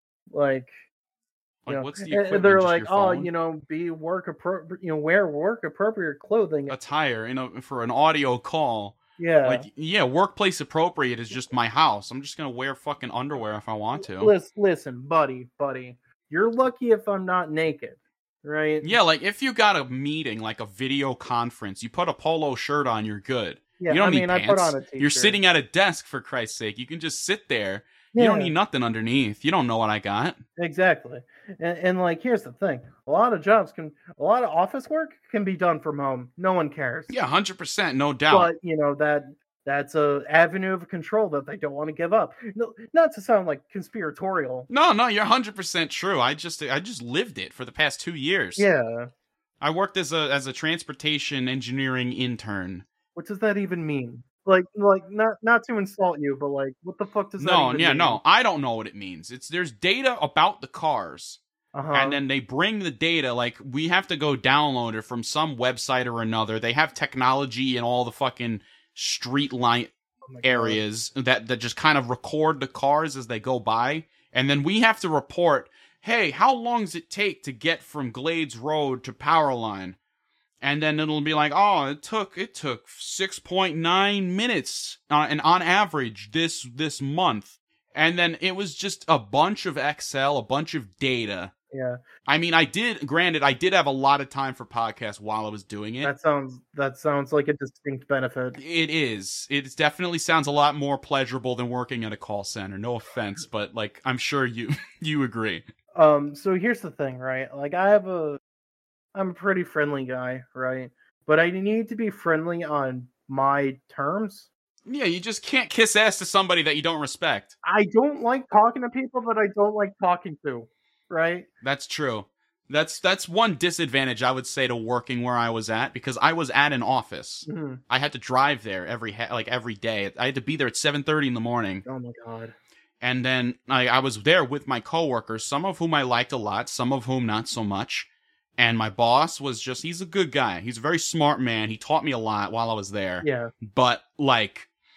Like, you Like, know, what's the and- equipment? and they're Just like, your oh, phone? you know, be work appropriate, you know, wear work appropriate clothing. Attire, you know, for an audio call. Yeah. Like, yeah, workplace appropriate is just my house. I'm just gonna wear fucking underwear if I want to. listen, listen, buddy, buddy. You're lucky if I'm not naked, right? Yeah, like if you got a meeting, like a video conference, you put a polo shirt on, you're good. Yeah, you don't I need mean, I pants. put on a t-shirt. You're sitting at a desk, for Christ's sake. You can just sit there. You don't Yeah. need nothing underneath. You don't know what I got. Exactly. And, and like, here's the thing: a lot of jobs can, a lot of office work can be done from home. No one cares. Yeah, one hundred percent, no doubt. But you know that that's a avenue of control that they don't want to give up. No, not to sound like conspiratorial. No, no, you're one hundred percent true. I just I just lived it for the past two years. Yeah. I worked as a as a transportation engineering intern. What does that even mean? Like, like not not to insult you, but like, what the fuck does that No, even yeah, mean? no. I don't know what it means. It's there's data about the cars. Uh-huh. And then they bring the data, like, we have to go download it from some website or another. They have technology in all the fucking street light Oh my God. areas that, that just kind of record the cars as they go by. And then we have to report, hey, how long does it take to get from Glades Road to Powerline? And then it'll be like, oh, it took it took six point nine minutes, uh, and on average this this month. And then it was just a bunch of Excel, a bunch of data. Yeah, I mean, I did, granted, I did have a lot of time for podcasts while I was doing it. that sounds that sounds like a distinct benefit. It is. It definitely sounds a lot more pleasurable than working at a call center. No offense, but like, I'm sure you you agree. Um, so here's the thing, right? Like, I have a, I'm a pretty friendly guy, right? But I need to be friendly on my terms. Yeah, you just can't kiss ass to somebody that you don't respect. I don't like talking to people that I don't like talking to, right? That's true. That's that's one disadvantage I would say to working where I was at, because I was at an office. Mhm. I had to drive there every ha- like every day. I had to be there at seven thirty in the morning. Oh my God. And then I, I was there with my coworkers, some of whom I liked a lot, some of whom not so much. And my boss was just, he's a good guy. He's a very smart man. He taught me a lot while I was there. Yeah. But, like,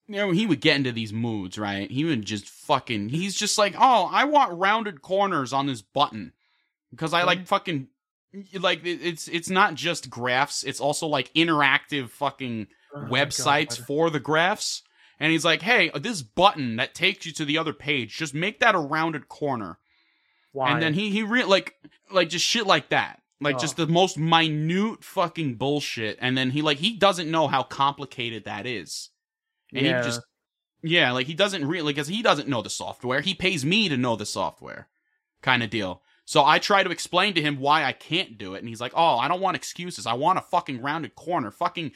you know, he would get into these moods, right? He would just fucking, he's just like, oh, I want rounded corners on this button. Because I like fucking, like, it's it's not just graphs, it's also like interactive fucking oh websites for the graphs. And he's like, hey, this button that takes you to the other page, just make that a rounded corner. Why? And then he, he re- like, like just shit like that. Like, oh. just the most minute fucking bullshit. And then he, like, he doesn't know how complicated that is. And yeah. he just, yeah, like, he doesn't really, because he doesn't know the software. He pays me to know the software, kind of deal. So I try to explain to him why I can't do it, and he's like, oh, I don't want excuses. I want a fucking rounded corner. Fucking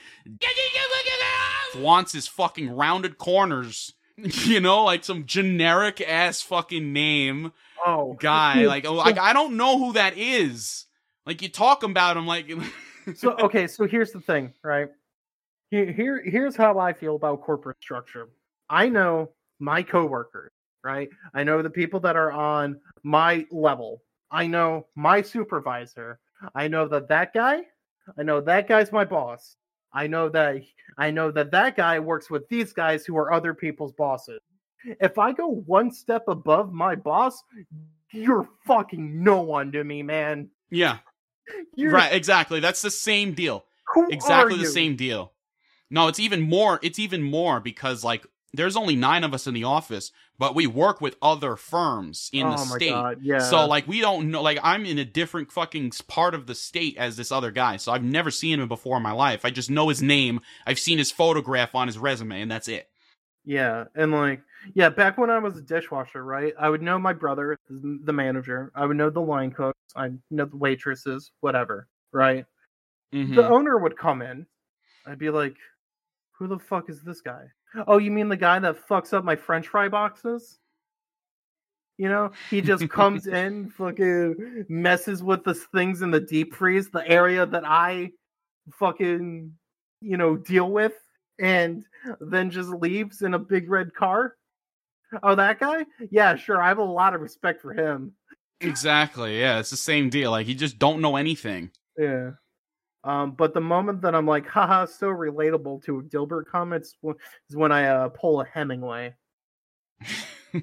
wants his fucking rounded corners. You know, like some generic-ass fucking name oh. guy. Like, oh, like, I don't know who that is. Like, you talk about him like... so, okay, so here's the thing, right? Here, here, Here's how I feel about corporate structure. I know my coworkers, right? I know the people that are on my level. I know my supervisor. I know that that guy, I know that guy's my boss. I know that I know that that guy works with these guys who are other people's bosses. If I go one step above my boss, you're fucking no one to me, man. Yeah. You're, right, exactly. That's the same deal. Who exactly are the you? same deal. No, it's even more, it's even more because, like, there's only nine of us in the office, but we work with other firms in oh the my state. God, yeah. So, like, we don't know, like, I'm in a different fucking part of the state as this other guy, so I've never seen him before in my life. I just know his name, I've seen his photograph on his resume, and that's it. Yeah, and, like, yeah, back when I was a dishwasher, right, I would know my brother, the manager, I would know the line cooks, I know the waitresses, whatever, right? Mm-hmm. The owner would come in, I'd be like, who the fuck is this guy? Oh, you mean the guy that fucks up my French fry boxes? You know, he just comes in, fucking messes with the things in the deep freeze, the area that I fucking, you know, deal with, and then just leaves in a big red car. Oh, that guy? Yeah, sure. I have a lot of respect for him. Exactly. Yeah, it's the same deal. Like, you just don't know anything. Yeah. Um, but the moment that I'm like, haha, so relatable to a Dilbert comment is when I uh, pull a Hemingway. I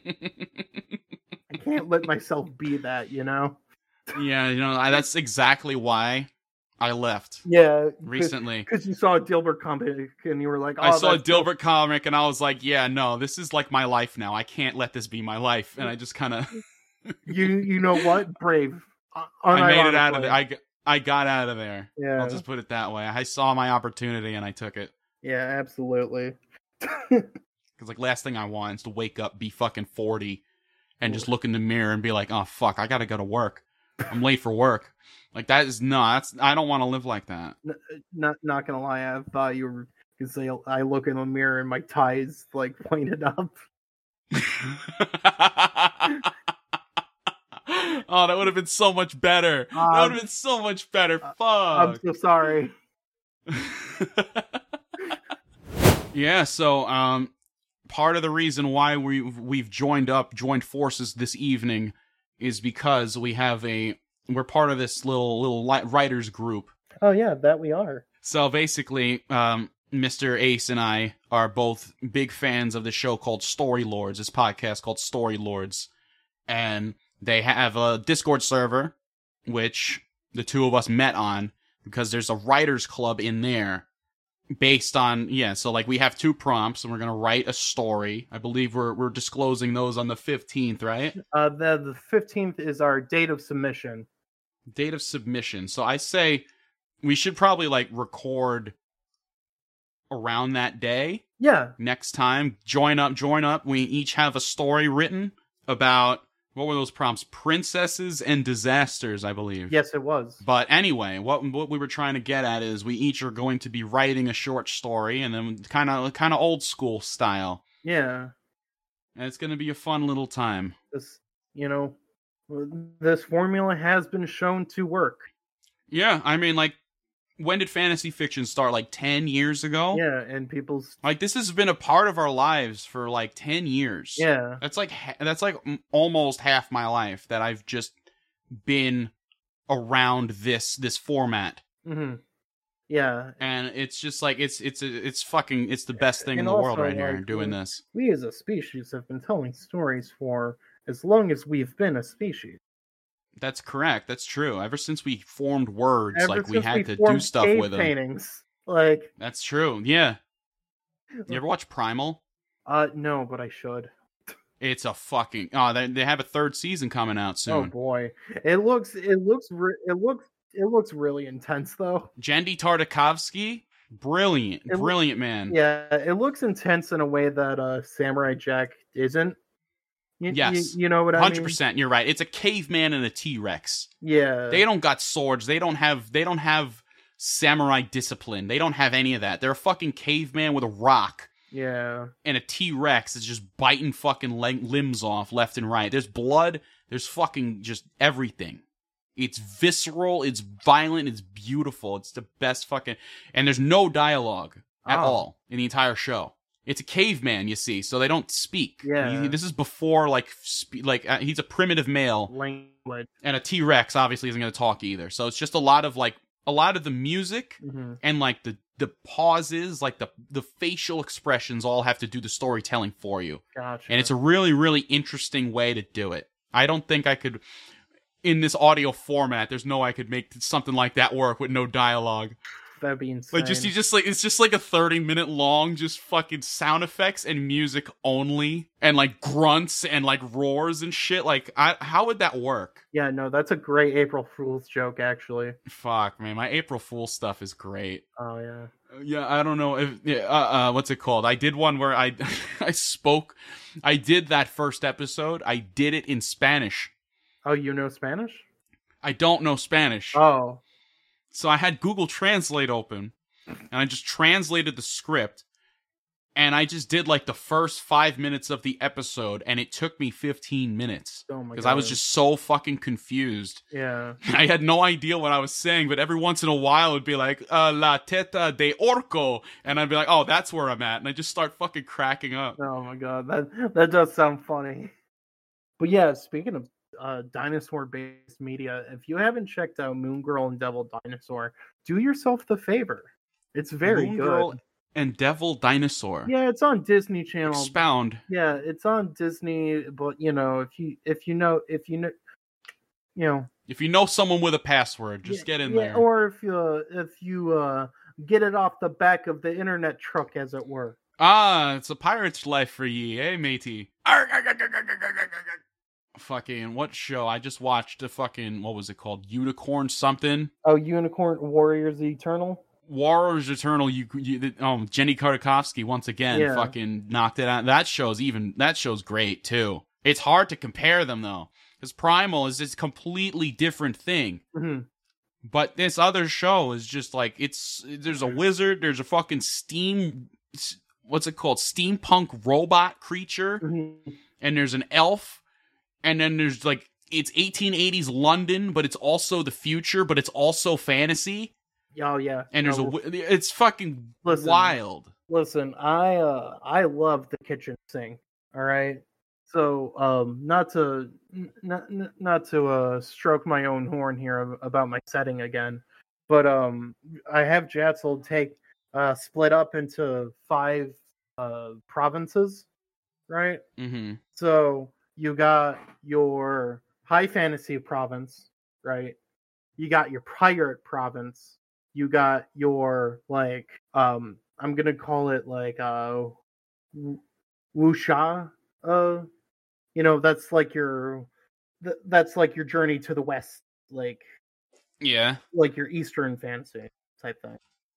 can't let myself be that, you know? Yeah, you know, I, that's exactly why I left. Yeah. Recently. Because you saw a Dilbert comic and you were like, oh, I saw a Dilbert dope. comic and I was like, yeah, no, this is like my life now. I can't let this be my life. And I just kind of... you you know what? Brave. I made it out of it. I I got out of there. Yeah. I'll just put it that way. I saw my opportunity and I took it. Yeah, absolutely. Because, like, last thing I want is to wake up, be fucking forty, and just look in the mirror and be like, oh, fuck, I gotta go to work. I'm late for work. Like, that is, no, that's, I don't want to live like that. Not, not gonna lie, I thought you were gonna say, I look in the mirror and my tie's, like, pointed up. Oh, that would have been so much better. Um, that would have been so much better. Fuck. I'm so sorry. Yeah, so um, part of the reason why we we've joined up, joined forces this evening, is because we have a we're part of this little little writers group. Oh yeah, that we are. So basically, um, Mister Ace and I are both big fans of the show called Story Lords. This podcast called Story Lords, and they have a Discord server, which the two of us met on, because there's a writers club in there based on, yeah, so like we have two prompts and we're going to write a story. I believe we're we're disclosing those on the fifteenth, right? Uh, the, the fifteenth is our date of submission. Date of submission. So I say we should probably like record around that day. Yeah. Next time, join up, join up. We each have a story written about, what were those prompts? Princesses and disasters, I believe. Yes, it was. But anyway, what what we were trying to get at is we each are going to be writing a short story, and then kind of kind of old school style. Yeah. And it's going to be a fun little time. This, you know, this formula has been shown to work. Yeah, I mean, like, when did fantasy fiction start? Like ten years ago? Yeah, and people's like this has been a part of our lives for like ten years. Yeah, that's like that's like almost half my life that I've just been around this this format. Mm-hmm. Yeah, and it's just like it's it's it's fucking it's the best thing in And the world also, right here like, doing we- this. we as a species have been telling stories for as long as we've been a species. That's correct. That's true. Ever since we formed words, Ever like we since had we to do formed stuff cave with them. paintings. Like, That's true. Yeah. You ever watch Primal? uh, no, but I should. It's a fucking oh, they they have a third season coming out Oh soon. boy, it looks, it looks, re- it looks, it looks really intense though. Jendy Tartakovsky, brilliant, It loo- brilliant man. Yeah, it looks intense in a way that uh, Samurai Jack isn't. You, Yes. you, you know what I mean. Hundred percent. You're right. It's a caveman and a T Rex. Yeah, They don't got swords. They don't have. They don't have samurai discipline. They don't have any of that. They're a fucking caveman with a rock yeah, and a T Rex is just biting fucking leg- limbs off left and right. There's blood. There's fucking just everything. It's visceral. It's violent. It's beautiful. It's the best fucking. And there's no dialogue at Oh. all in the entire show. It's a caveman, you see, so they don't speak. Yeah. He- this is before like spe- like uh, he's a primitive male, language. and a T Rex obviously isn't going to talk either. So it's just a lot of like a lot of the music hmm and like the the pauses, like the the facial expressions, all have to do the storytelling for you. Gotcha. And it's a really, really interesting way to do it. I don't think I could, in this audio format, there's no way I could make something like that work with no dialogue. That'd be insane. Like, just, you just, like, it's just like a thirty minute long, just fucking sound effects and music only, and like grunts and like roars and shit. Like, I, how would that work? Yeah, no, that's a great April Fool's joke, actually. Fuck, man. My April Fool stuff is great. Oh yeah. Yeah, I don't know if yeah, uh, uh what's it called? I did one where I I spoke I did that first episode. I did it in Spanish. Oh, you know Spanish? I don't know Spanish. Oh, So I had Google Translate open and I just translated the script and I just did like the first five minutes of the episode and it took me fifteen minutes. oh my god. Because I was just so fucking confused. yeah. I had no idea what I was saying, but every once in a while it'd be like, uh, La Teta de Orco. And I'd be like, oh, that's where I'm at. And I just start fucking cracking up. Oh my god, that that does sound funny. But yeah, speaking of uh, dinosaur-based media, if you haven't checked out Moon Girl and Devil Dinosaur, do yourself the favor. It's very Moon good. Girl and Devil Dinosaur. Yeah, it's on Disney Channel. Expound. Yeah, it's on Disney, but you know, if you if you know if you know, you know, If you know someone with a password, just yeah, get in yeah, there. Or if you uh, if you uh, get it off the back of the internet truck, as it were. Ah, it's a pirate's life for ye, eh, matey? Arg, arg, arg, arg, arg, arg, arg, arg. Fucking, what show? I just watched a fucking, what was it called? Unicorn something? Oh, Unicorn Warriors Eternal. Warriors Eternal. You, you um, Jenny Tartakovsky once again Yeah. fucking knocked it out. That show's even, that show's great too. It's hard to compare them though, because Primal is this completely different thing. hmm But this other show is just like, it's, there's a wizard, there's a fucking steam, what's it called? Steampunk robot creature, hmm and there's an elf, and then there's like, it's eighteen eighties London, but it's also the future, but it's also fantasy. Oh yeah. And there's No, a, wi- it's fucking Listen. wild. Listen, I uh I love the kitchen sink. All right. So um not to n- not n- not to uh stroke my own horn here ab- about my setting again, but um I have Jatzel take uh split up into five uh provinces, right? Mm-hmm. So you got your high fantasy province, right? You got your pirate province. You got your like um I'm gonna call it like uh wu- wuxia. Uh, you know that's like your th- that's like your journey to the west, like Yeah. like your Eastern fantasy type thing.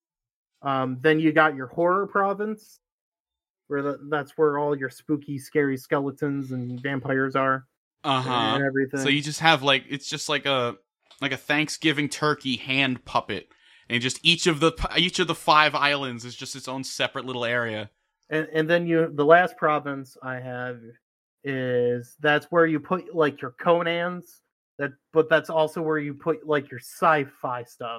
Um, then you got your horror province, where the, that's where all your spooky, scary skeletons and vampires are Uh-huh. and everything. So you just have like, it's just like a, like a Thanksgiving turkey hand puppet. And just each of the, each of the five islands is just its own separate little area. and and then you the last province I have is that's where you put like your Conans. That, but that's also where you put like your sci-fi stuff.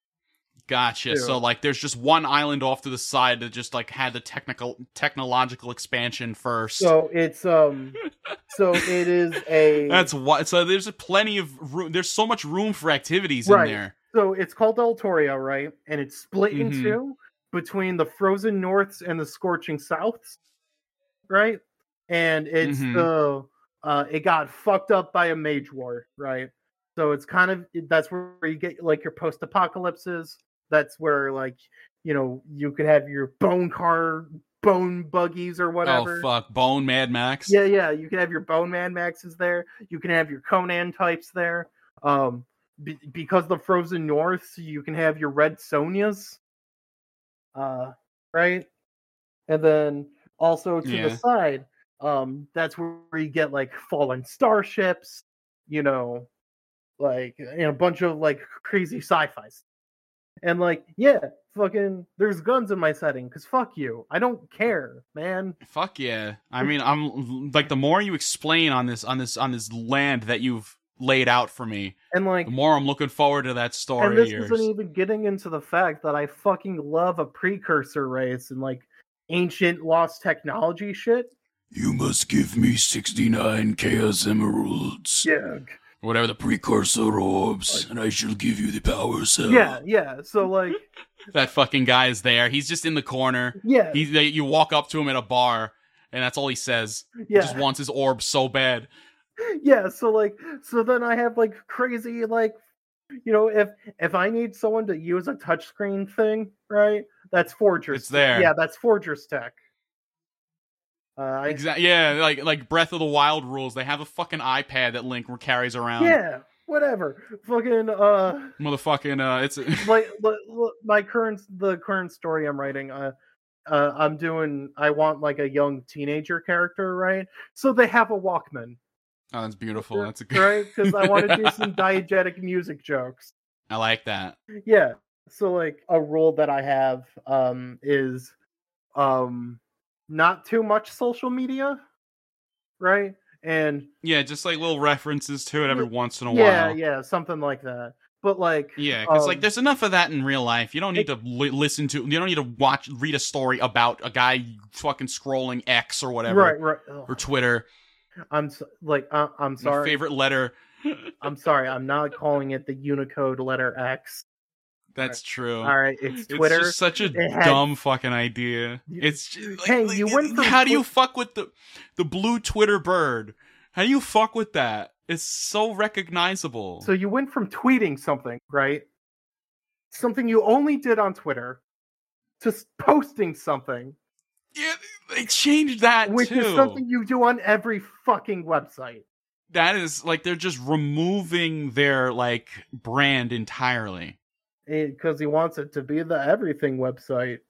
Gotcha. Too. So like, there's just one island off to the side that just like had the technical, technological expansion first. So it's um, so it is a That's what. So there's a plenty of room. There's so much room for activities Right. in there. So it's called Eltoria, right? And it's split in Mhm. two between the frozen norths and the scorching souths, right? And it's Mhm. the uh, it got fucked up by a mage war, right? So it's kind of that's where you get like your post-apocalypses. That's where like you know you could have your bone car, bone buggies or whatever. Oh fuck, Bone Mad Max. Yeah, yeah. You can have your Bone Man Maxes there. You can have your Conan types there. Um, be, because the Frozen North, you can have your Red Sonias. Uh, right? And then also to Yeah. the side, um, that's where you get like fallen starships, you know, like and a bunch of like crazy sci-fi stuff. And like, yeah, fucking there's guns in my setting, because fuck you. I don't care, man. Fuck yeah. I mean, I'm like the more you explain on this on this on this land that you've laid out for me, And like the more I'm looking forward to that story and this of yours. isn't even getting into the fact that I fucking love a precursor race and like ancient lost technology shit. You must give me sixty-nine Chaos Emeralds. Yeah. Whatever the Precursor orbs, and I shall give you the power cell. Yeah, yeah. So like that fucking guy is there. He's just in the corner. yeah. He's you walk up to him at a bar, and that's all he says. yeah. He just wants his orb so bad. Yeah, so like so then I have like crazy like you know if if I need someone to use a touchscreen thing, right? That's Forger's. It's there. Yeah, that's Forger's tech. Uh, I, Exactly. Yeah, like like Breath of the Wild rules. They have a fucking iPad that Link carries around. yeah, whatever. Fucking uh Motherfucking uh, it's like l- l- my current the current story I'm writing uh uh I'm doing I want like a young teenager character, right? So they have a Walkman, oh, that's beautiful. That's a good. right? Because I want to do some diegetic music jokes. I like that. Yeah. So like a rule that I have um is um not too much social media, right? And Yeah, just like little references to it every once in a yeah, while. yeah, something like that. But like Yeah, because um, like there's enough of that in real life. You don't need to li- listen to. You don't need to watch, read a story about a guy fucking scrolling X or whatever, right, right. Ugh. or Twitter. I'm so, like uh, I'm My sorry. favorite letter. I'm sorry. I'm not calling it the Unicode letter X. That's true. All right, it's It's Twitter. just such a It had- dumb fucking idea. You- It's just, like, Hey, like, you went from how do you Twi- fuck with the the blue Twitter bird? How do you fuck with that? It's so recognizable. So you went from tweeting something, right? Something you only did on Twitter, to s- posting something, yeah, they changed that which too. is something you do on every fucking website. That is like they're just removing their like brand entirely. Because he wants it to be the everything website,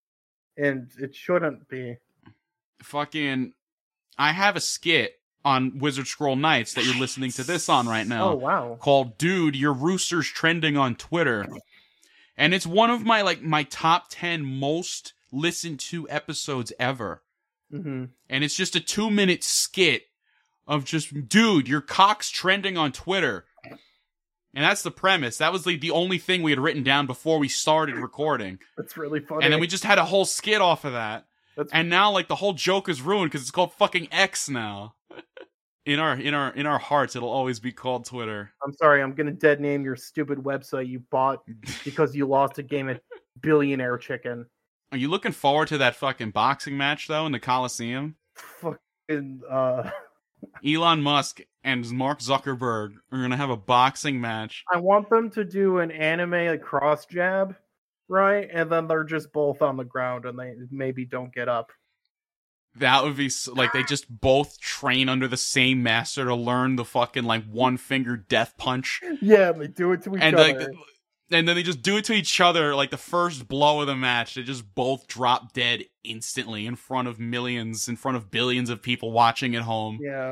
and it shouldn't be. Fucking, I have a skit on Wizard Scroll Nights that you're listening to this on right now. Oh wow! Called "Dude, Your Rooster's Trending on Twitter," and it's one of my like my top ten most listened to episodes ever. Mm-hmm. And it's just a two minute skit of just, dude, your cock's trending on Twitter. And that's the premise. That was like the only thing we had written down before we started recording. That's really funny. And then we just had a whole skit off of that. That's And now like the whole joke is ruined because it's called fucking X now. In our in our in our hearts, it'll always be called Twitter. I'm sorry. I'm gonna dead name your stupid website you bought because you lost a game at Billionaire Chicken. Are you looking forward to that fucking boxing match though in the Coliseum? Fucking uh. Elon Musk and Mark Zuckerberg are gonna have a boxing match. I want them to do an anime cross jab, right? And then they're just both on the ground and they maybe don't get up. That would be so, like they just both train under the same master to learn the fucking like one finger death punch, Yeah, they do it to each and other. like, and then they just do it to each other. Like the first blow of the match, they just both drop dead instantly in front of millions, in front of billions of people watching at home. Yeah,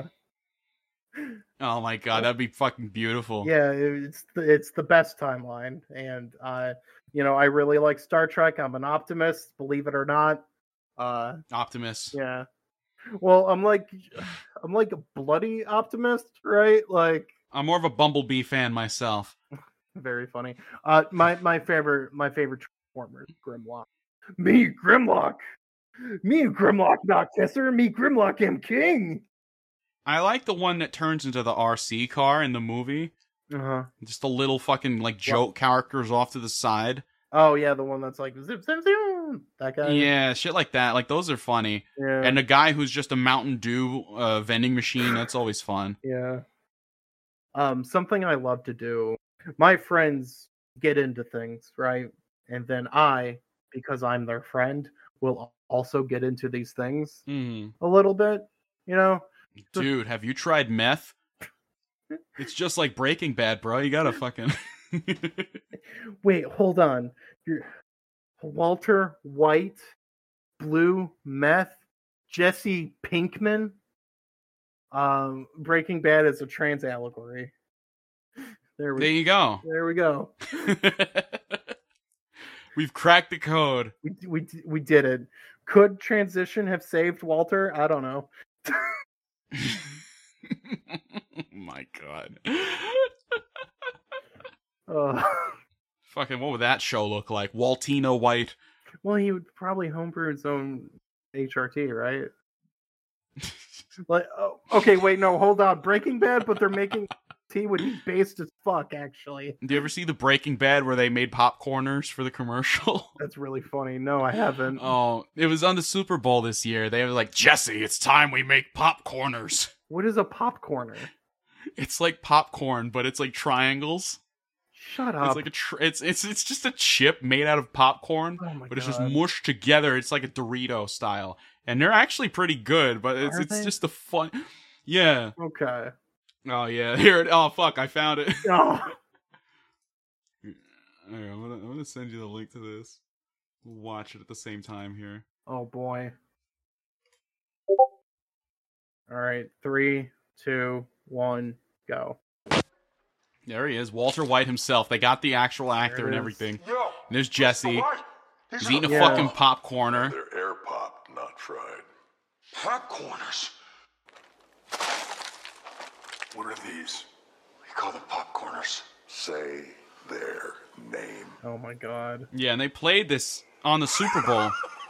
Oh my god, that'd be fucking beautiful. yeah, it's the, it's the best timeline, and uh, you know, I really like Star Trek. I'm an optimist, believe it or not. Uh, Optimus. yeah. Well, I'm like, I'm like a bloody optimist, right? Like, I'm more of a Bumblebee fan myself. very funny. Uh, my my favorite my favorite Transformer is Grimlock. Me Grimlock, me Grimlock not kisser. Me Grimlock am king. I like the one that turns into the R C car in the movie. Uh-huh. Just the little fucking like joke characters off to the side. Oh yeah, the one that's like zip zip zip. That guy. Yeah, shit like that. Like those are funny. Yeah. And a guy who's just a Mountain Dew uh, vending machine. That's always fun. Yeah. Um, something I love to do. My friends get into things, right? And then I, because I'm their friend, will also get into these things Mm. a little bit. You know, Dude, have you tried meth? It's just like Breaking Bad, bro. You gotta fucking. wait, hold on. You're Walter White, Blue Meth, Jesse Pinkman. Um, Breaking Bad is a trans allegory. There we There you go. There we go. We've cracked the code. We we we did it. Could transition have saved Walter? I don't know. My God. Uh, Fucking, what would that show look like? Waltino White. well, he would probably homebrew his own H R T, right? Like, oh, okay, wait, no, hold on. Breaking Bad, but they're making tea would be based as fuck. Actually, Do you ever see the Breaking Bad where they made popcorners for the commercial? that's really funny. No, I haven't. Oh, it was on the Super Bowl this year. They were like, Jesse, it's time we make popcorners. What is a popcorner? It's like popcorn, but it's like triangles. Shut up. It's like a tr- it's it's it's just a chip made out of popcorn, Oh my but it's just God. mushed together. It's like a Dorito style, and they're actually pretty good. But it's Are it's they? just a fun. Yeah. Okay. Oh yeah. Here. It, oh fuck! I found it. Oh. Here, I'm gonna I'm gonna send you the link to this. We'll watch it at the same time here. Oh boy. All right, three, two, one, go. There he is, Walter White himself. They got the actual actor There and it is. everything. Yo, And there's Jesse. He's eating a Yeah. fucking popcorner. They're air pop, not fried. Popcorners. What are these? We call them popcorners. Say their name. Oh my God. Yeah, and they played this on the Super Bowl.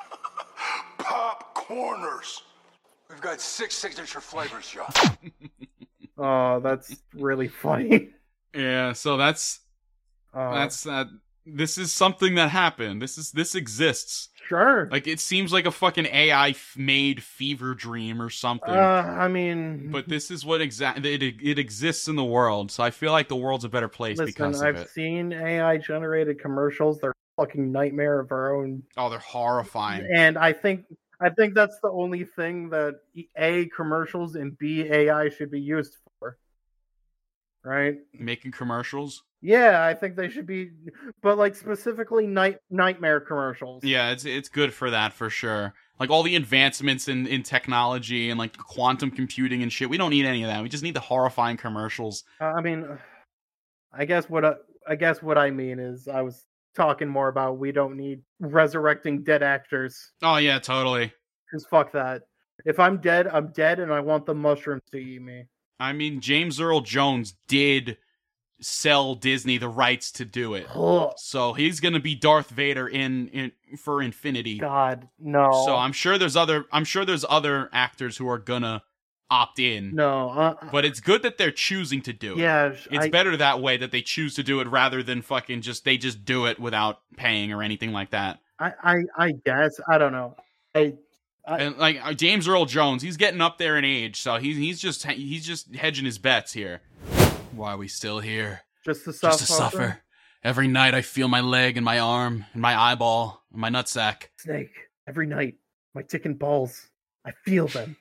Popcorners. We've got six signature flavors, yo. Oh, that's really funny. Yeah, so that's Oh, that's that. This is something that happened. This is this exists. sure. Like it seems like a fucking A I f- made fever dream or something. Uh, I mean, but this is what exactly it, it exists in the world. So I feel like the world's a better place listen, because of I've it. seen A I generated commercials. They're a fucking nightmare of our own. Oh, they're horrifying. And I think I think that's the only thing that A, commercials, and B, A I should be used for. Right? Making commercials. Yeah, I think they should be, but like specifically night nightmare commercials. Yeah, it's it's good for that for sure. Like all the advancements in, in technology and like quantum computing and shit. We don't need any of that. We just need the horrifying commercials. Uh, I mean, I guess what I, I guess what I mean is I was talking more about we don't need resurrecting dead actors. Oh yeah, totally. Because fuck that. If I'm dead, I'm dead, and I want the mushrooms to eat me. I mean, James Earl Jones did sell Disney the rights to do it. Ugh, So he's gonna be Darth Vader in, in for infinity. God, no. So I'm sure there's other I'm sure there's other actors who are gonna opt in. no. Uh, But it's good that they're choosing to do it. yeah, It's I, better that way that they choose to do it rather than fucking just they just do it without paying or anything like that. I, I, I guess I don't know. I, I And like uh, James Earl Jones, he's getting up there in age, so he's he's just he's just hedging his bets here. Why are we still here? just to Just to suffer. suffer. Every night I feel my leg and my arm and my eyeball and my nutsack. Snake. Every night, my ticking balls. I feel them.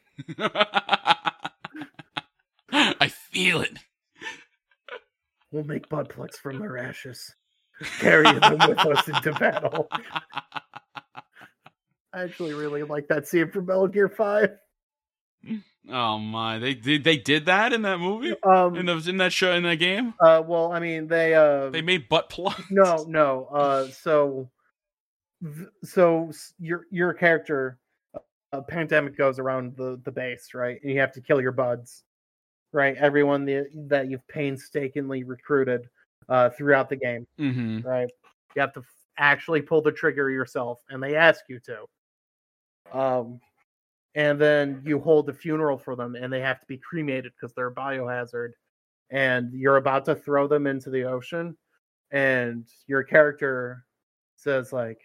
I feel it. We'll make butt plugs from their ashes. Carry them with us into battle. I actually really like that scene from Metal Gear Five. Oh my! They did they did that in that movie? Um, In, the, in that show in that game? uh, well, I mean, they uh, They made butt plugs. no, no. Uh, so, th- so s- your your character, a pandemic goes around the the base, right? And you have to kill your buds, right? Everyone the, that you've painstakingly recruited uh, throughout the game, Mm-hmm. right? You have to f- actually pull the trigger yourself, and they ask you to. Um, and then you hold a funeral for them, and they have to be cremated because they're a biohazard. and you're about to throw them into the ocean, and your character says like,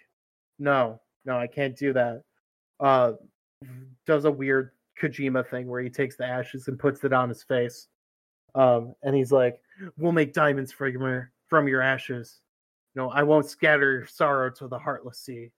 no, no, I can't do that. Uh, does a weird Kojima thing where he takes the ashes and puts it on his face. Um, and he's like, we'll make diamonds from your, from your ashes. No, I won't scatter your sorrow to the heartless sea.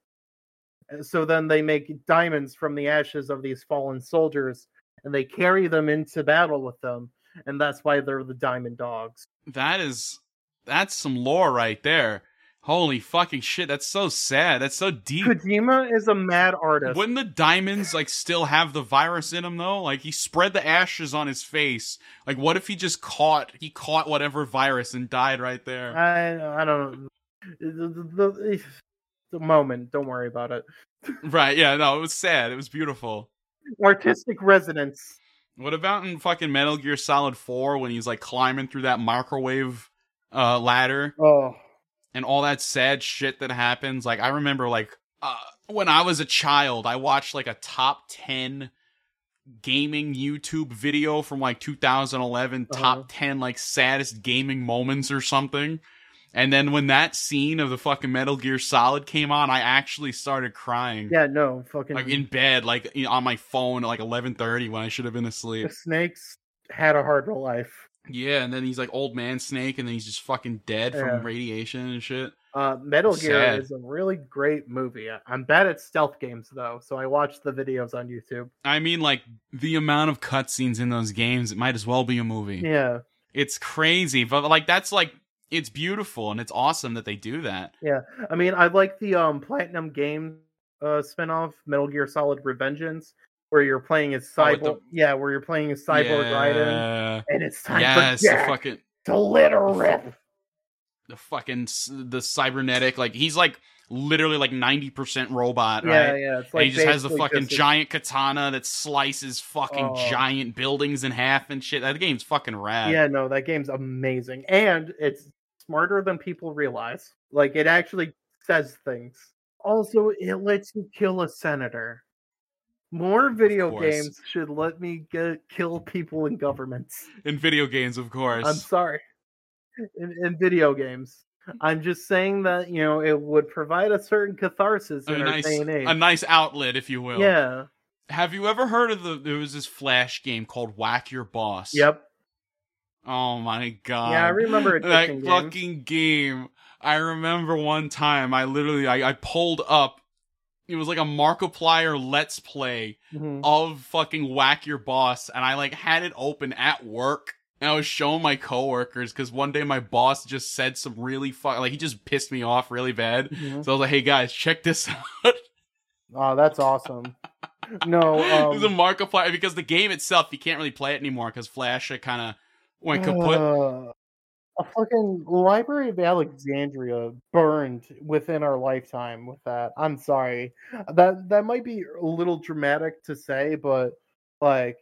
And so then they make diamonds from the ashes of these fallen soldiers, and they carry them into battle with them. And that's why they're the Diamond Dogs. That is, that's some lore right there. Holy fucking shit, that's so sad. That's so deep. Kojima is a mad artist. Wouldn't the diamonds, like, still have the virus in them, though? Like, he spread the ashes on his face. Like, what if he just caught, he caught whatever virus and died right there? I I don't know. The, the, the moment, don't worry about it. Right, yeah, no, it was sad. It was beautiful. Artistic resonance. What about in fucking Metal Gear Solid four when he's, like, climbing through that microwave uh, ladder? Oh. And all that sad shit that happens. Like, I remember, like, uh, when I was a child, I watched, like, a top ten gaming YouTube video from, like, two thousand eleven, uh-huh. top ten, like, saddest gaming moments or something. And then when that scene of the fucking Metal Gear Solid came on, I actually started crying. Yeah, no, fucking... Like, in bed, like, on my phone at, like, eleven thirty when I should have been asleep. The Snakes had a hard life. Yeah, and then he's like old man Snake, and then he's just fucking dead yeah. from radiation and shit. Uh, Metal Sad. Gear is a really great movie. I'm bad at stealth games, though, so I watch the videos on YouTube. I mean, like, the amount of cutscenes in those games, it might as well be a movie. Yeah. It's crazy, but, like, that's, like, it's beautiful, and it's awesome that they do that. Yeah. I mean, I like the um, Platinum Games uh, spinoff, Metal Gear Solid Revengeance, where you're playing as Cyborg. Oh, the... Yeah, where you're playing as Cyborg yeah. Raiden, and it's time yes, for Jack the fucking... to let her rip. The fucking the cybernetic, like he's like literally like ninety percent robot, yeah, right? Yeah, it's like and he just has the fucking just giant a... katana that slices fucking oh. giant buildings in half and shit. That game's fucking rad. Yeah, no, that game's amazing, and it's smarter than people realize. Like it actually says things. Also, it lets you kill a senator. More video games should let me get kill people in governments. In video games, of course. I'm sorry. In, in video games. I'm just saying that, you know, it would provide a certain catharsis in a our nice, day and age. A nice outlet, if you will. Yeah. Have you ever heard of the, there was this Flash game called Whack Your Boss? Yep. Oh my god. Yeah, I remember it. That games. fucking game. I remember one time, I literally, I, I pulled up, it was like a Markiplier Let's Play mm-hmm. of fucking Whack Your Boss, and I like had it open at work. And I was showing my coworkers because one day my boss just said some really fuck, like he just pissed me off really bad. Mm-hmm. So I was like, "Hey guys, check this out." Oh, that's awesome. No, um, it was a Markiplier because the game itself you can't really play it anymore because Flash kind of went kaput. Uh, a fucking Library of Alexandria burned within our lifetime with that. I'm sorry, that that might be a little dramatic to say, but like.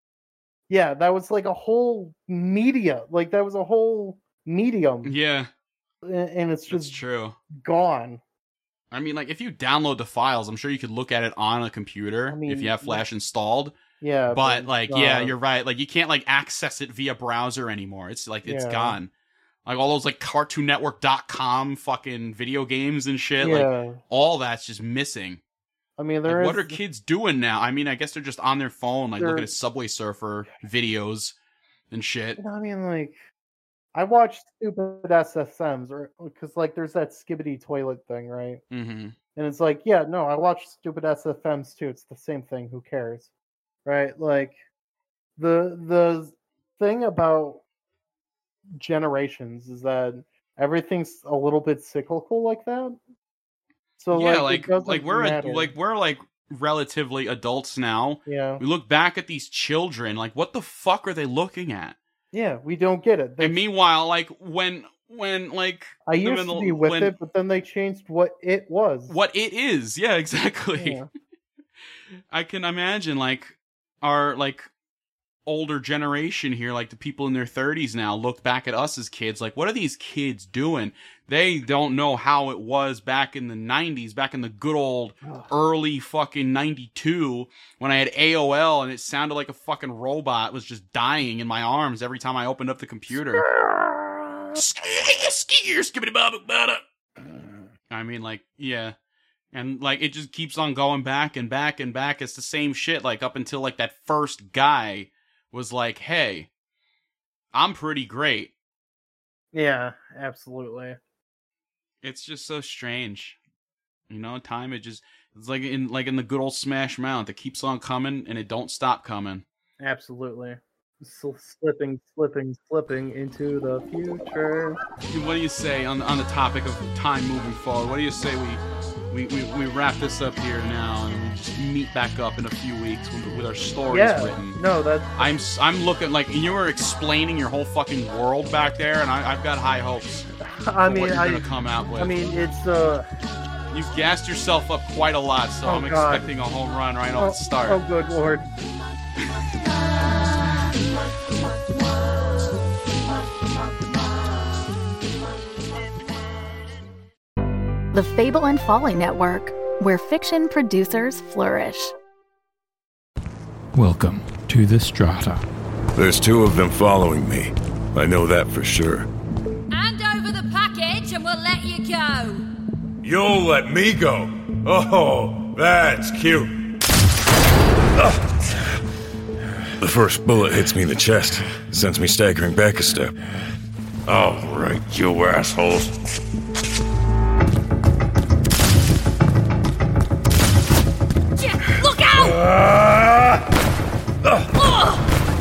Yeah, that was like a whole media. Like that was a whole medium. Yeah. And it's just That's true. gone. I mean, like if you download the files, I'm sure you could look at it on a computer I mean, if you have Flash installed. Yeah. But, but like, uh, yeah, you're right. Like you can't like access it via browser anymore. It's like it's yeah. gone. Like all those like cartoon network dot com fucking video games and shit. Yeah. Like all that's just missing. I mean, there like, is... what are kids doing now? I mean, I guess they're just on their phone, like they're... looking at Subway Surfer videos and shit. I mean, like, I watched stupid S S Ms, or because like there's that Skibbity toilet thing, right? Mm-hmm. And it's like, yeah, no, I watched stupid S S Ms too. It's the same thing. Who cares, right? Like, the the thing about generations is that everything's a little bit cyclical like that. So yeah, like like like we're a, like we're like relatively adults now. Yeah, we look back at these children, like what the fuck are they looking at? Yeah, we don't get it. They... And meanwhile, like when when like I used the, to be with when, it, but then they changed what it was. What it is, yeah, exactly. Yeah. I can imagine like our like older generation here, like the people in their thirties now, look back at us as kids, like, what are these kids doing? They don't know how it was back in the nineties, back in the good old early fucking ninety-two, when I had A O L and it sounded like a fucking robot was just dying in my arms every time I opened up the computer. I mean, like, yeah. And, like, it just keeps on going back and back and back. It's the same shit, like, up until, like, that first guy was like, hey, I'm pretty great. Yeah, absolutely. It's just so strange. You know, time, it just, it's like in like in the good old Smash Mouth. It keeps on coming, and it don't stop coming. Absolutely. S- slipping, slipping, slipping into the future. What do you say on, on the topic of time moving forward? What do you say we... We, we we wrap this up here now, and we just meet back up in a few weeks with, with our stories yeah, written. No, that's... I'm I'm looking like you were explaining your whole fucking world back there, and I, I've got high hopes. I for mean, what you're I, gonna come out with. I mean, it's uh. You've gassed yourself up quite a lot, so oh I'm God. expecting a home run right oh, off the start. Oh, good lord. The Fable and Folly Network, where fiction producers flourish. Welcome to the Strata. There's two of them following me. I know that for sure. Hand over the package and we'll let you go. You'll let me go? Oh, that's cute. Ugh. The first bullet hits me in the chest, sends me staggering back a step. All right, you assholes. Look out! Uh, uh.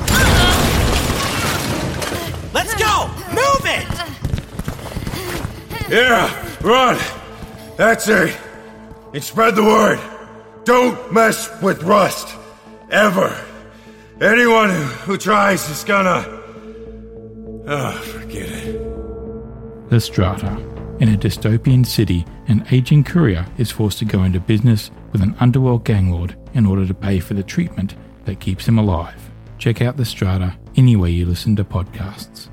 Let's go! Move it! Yeah, run! That's it! And spread the word! Don't mess with Rust! Ever! Anyone who tries is gonna... Oh, forget it. The Strata. In a dystopian city, an aging courier is forced to go into business with an underworld gang lord in order to pay for the treatment that keeps him alive. Check out The Strata anywhere you listen to podcasts.